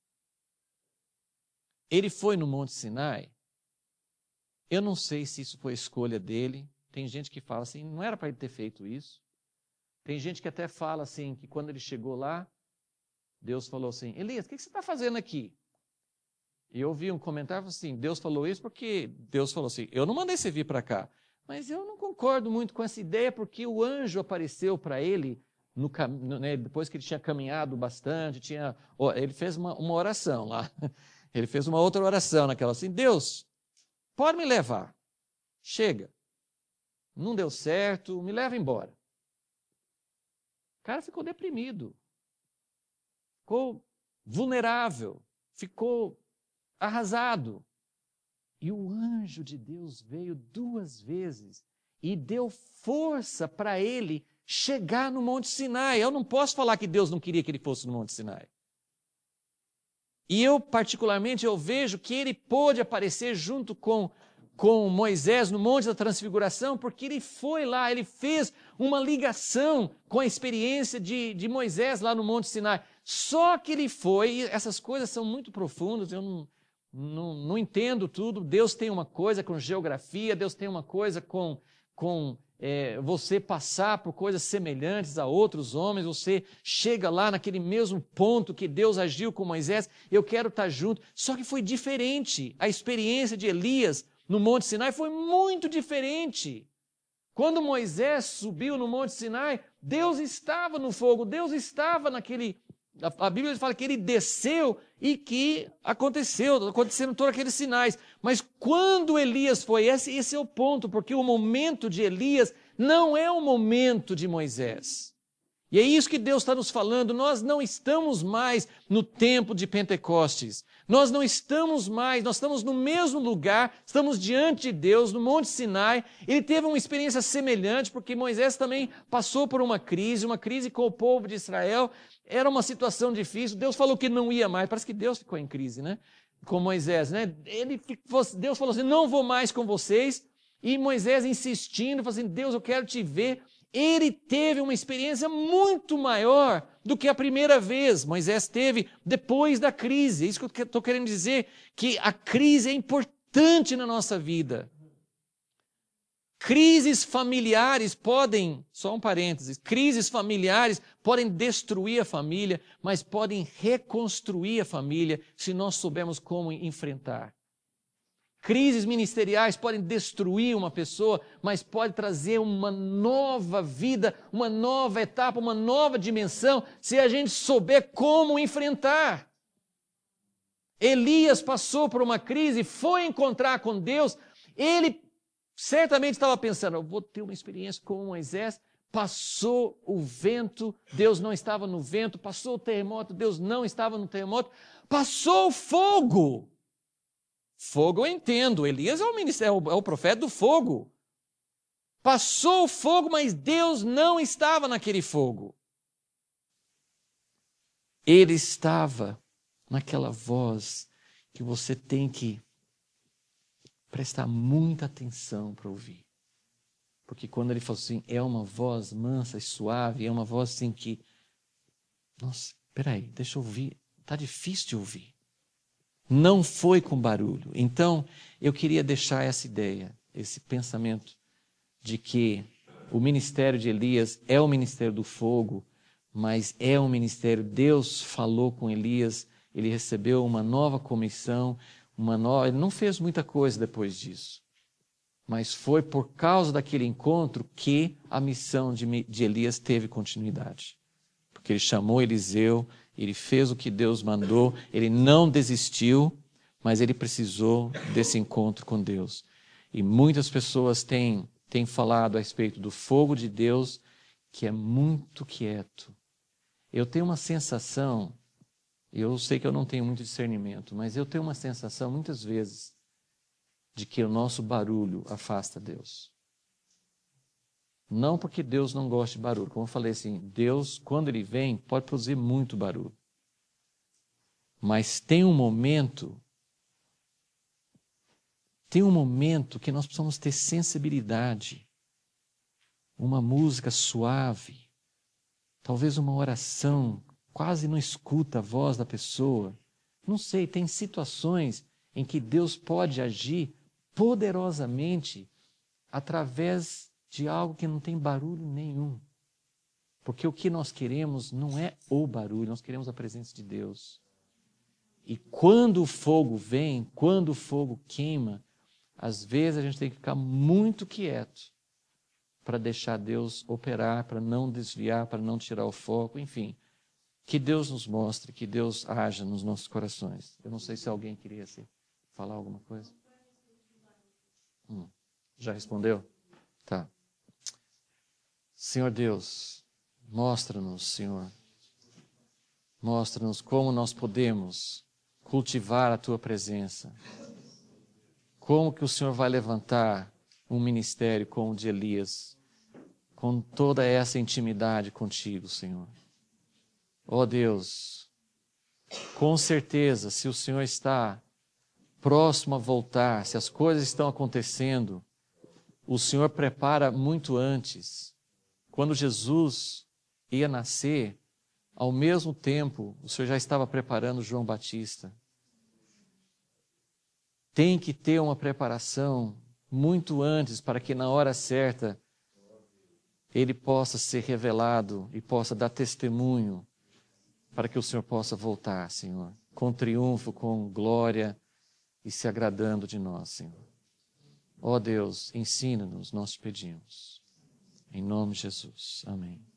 Ele foi no Monte Sinai, eu não sei se isso foi escolha dele, tem gente que fala assim, não era para ele ter feito isso. Tem gente que até fala assim, que quando ele chegou lá, Deus falou assim, Elias, o que você está fazendo aqui? E eu ouvi um comentário assim, Deus falou isso porque Deus falou assim, eu não mandei você vir para cá. Mas eu não concordo muito com essa ideia, porque o anjo apareceu para ele, no, no, né, depois que ele tinha caminhado bastante, tinha, ele fez uma, uma oração lá, ele fez uma outra oração naquela assim, Deus, pode me levar, chega, não deu certo, me leva embora. O cara ficou deprimido, ficou vulnerável, ficou arrasado. E o anjo de Deus veio duas vezes e deu força para ele chegar no Monte Sinai. Eu não posso falar que Deus não queria que ele fosse no Monte Sinai. E eu, particularmente, eu vejo que ele pôde aparecer junto com, com Moisés no Monte da Transfiguração, porque ele foi lá, ele fez uma ligação com a experiência de, de Moisés lá no Monte Sinai. Só que ele foi, e essas coisas são muito profundas, eu não... Não, não entendo tudo, Deus tem uma coisa com geografia, Deus tem uma coisa com, com é, você passar por coisas semelhantes a outros homens, você chega lá naquele mesmo ponto que Deus agiu com Moisés, eu quero estar junto, só que foi diferente, a experiência de Elias no Monte Sinai foi muito diferente. Quando Moisés subiu no Monte Sinai, Deus estava no fogo, Deus estava naquele... A Bíblia fala que ele desceu e que aconteceu, aconteceram todos aqueles sinais. Mas quando Elias foi, esse, esse é o ponto, porque o momento de Elias não é o momento de Moisés. E é isso que Deus está nos falando, nós não estamos mais no tempo de Pentecostes. Nós não estamos mais, nós estamos no mesmo lugar, estamos diante de Deus, no Monte Sinai. Ele teve uma experiência semelhante, porque Moisés também passou por uma crise, uma crise com o povo de Israel. Era uma situação difícil, Deus falou que não ia mais, parece que Deus ficou em crise, né? Com Moisés, né? Ele, Deus falou assim, não vou mais com vocês, e Moisés insistindo, falou assim, Deus, eu quero te ver. Ele teve uma experiência muito maior do que a primeira vez Moisés teve depois da crise. É isso que eu estou querendo dizer, que a crise é importante na nossa vida. Crises familiares podem, só um parênteses, crises familiares podem destruir a família, mas podem reconstruir a família se nós soubermos como enfrentar. Crises ministeriais podem destruir uma pessoa, mas pode trazer uma nova vida, uma nova etapa, uma nova dimensão, se a gente souber como enfrentar. Elias passou por uma crise, foi encontrar com Deus, ele certamente estava pensando, eu vou ter uma experiência com Moisés, passou o vento, Deus não estava no vento, passou o terremoto, Deus não estava no terremoto, passou o fogo. Fogo eu entendo, Elias é o, ministério, é o profeta do fogo. Passou o fogo, mas Deus não estava naquele fogo. Ele estava naquela voz que você tem que prestar muita atenção para ouvir. Porque quando ele falou assim, é uma voz mansa e suave, é uma voz assim que, nossa, peraí, deixa eu ouvir, está difícil de ouvir. Não foi com barulho. Então, eu queria deixar essa ideia, esse pensamento de que o ministério de Elias é o ministério do fogo, mas é um ministério, Deus falou com Elias, ele recebeu uma nova comissão, uma nova, ele não fez muita coisa depois disso. Mas foi por causa daquele encontro que a missão de, de Elias teve continuidade. Porque ele chamou Eliseu, ele fez o que Deus mandou, ele não desistiu, mas ele precisou desse encontro com Deus. E muitas pessoas têm, têm falado a respeito do fogo de Deus, que é muito quieto. Eu tenho uma sensação, eu sei que eu não tenho muito discernimento, mas eu tenho uma sensação muitas vezes de que o nosso barulho afasta Deus. Não porque Deus não gosta de barulho. Como eu falei assim, Deus, quando Ele vem, pode produzir muito barulho. Mas tem um momento, tem um momento que nós precisamos ter sensibilidade. Uma música suave, talvez uma oração, quase não escuta a voz da pessoa. Não sei, tem situações em que Deus pode agir poderosamente através de algo que não tem barulho nenhum. Porque o que nós queremos não é o barulho, nós queremos a presença de Deus. E quando o fogo vem, quando o fogo queima, às vezes a gente tem que ficar muito quieto para deixar Deus operar, para não desviar, para não tirar o foco, enfim. Que Deus nos mostre, que Deus haja nos nossos corações. Eu não sei se alguém queria assim, falar alguma coisa. Hum, já respondeu? Tá. Senhor Deus, mostra-nos, Senhor. Mostra-nos como nós podemos cultivar a Tua presença. Como que o Senhor vai levantar um ministério como o de Elias, com toda essa intimidade contigo, Senhor. Ó Deus, com certeza, se o Senhor está próximo a voltar, se as coisas estão acontecendo, o Senhor prepara muito antes. Quando Jesus ia nascer, ao mesmo tempo, o Senhor já estava preparando João Batista. Tem que ter uma preparação muito antes para que na hora certa ele possa ser revelado e possa dar testemunho para que o Senhor possa voltar, Senhor, com triunfo, com glória e se agradando de nós, Senhor. Ó Deus, ensina-nos, nós te pedimos. Em nome de Jesus. Amém.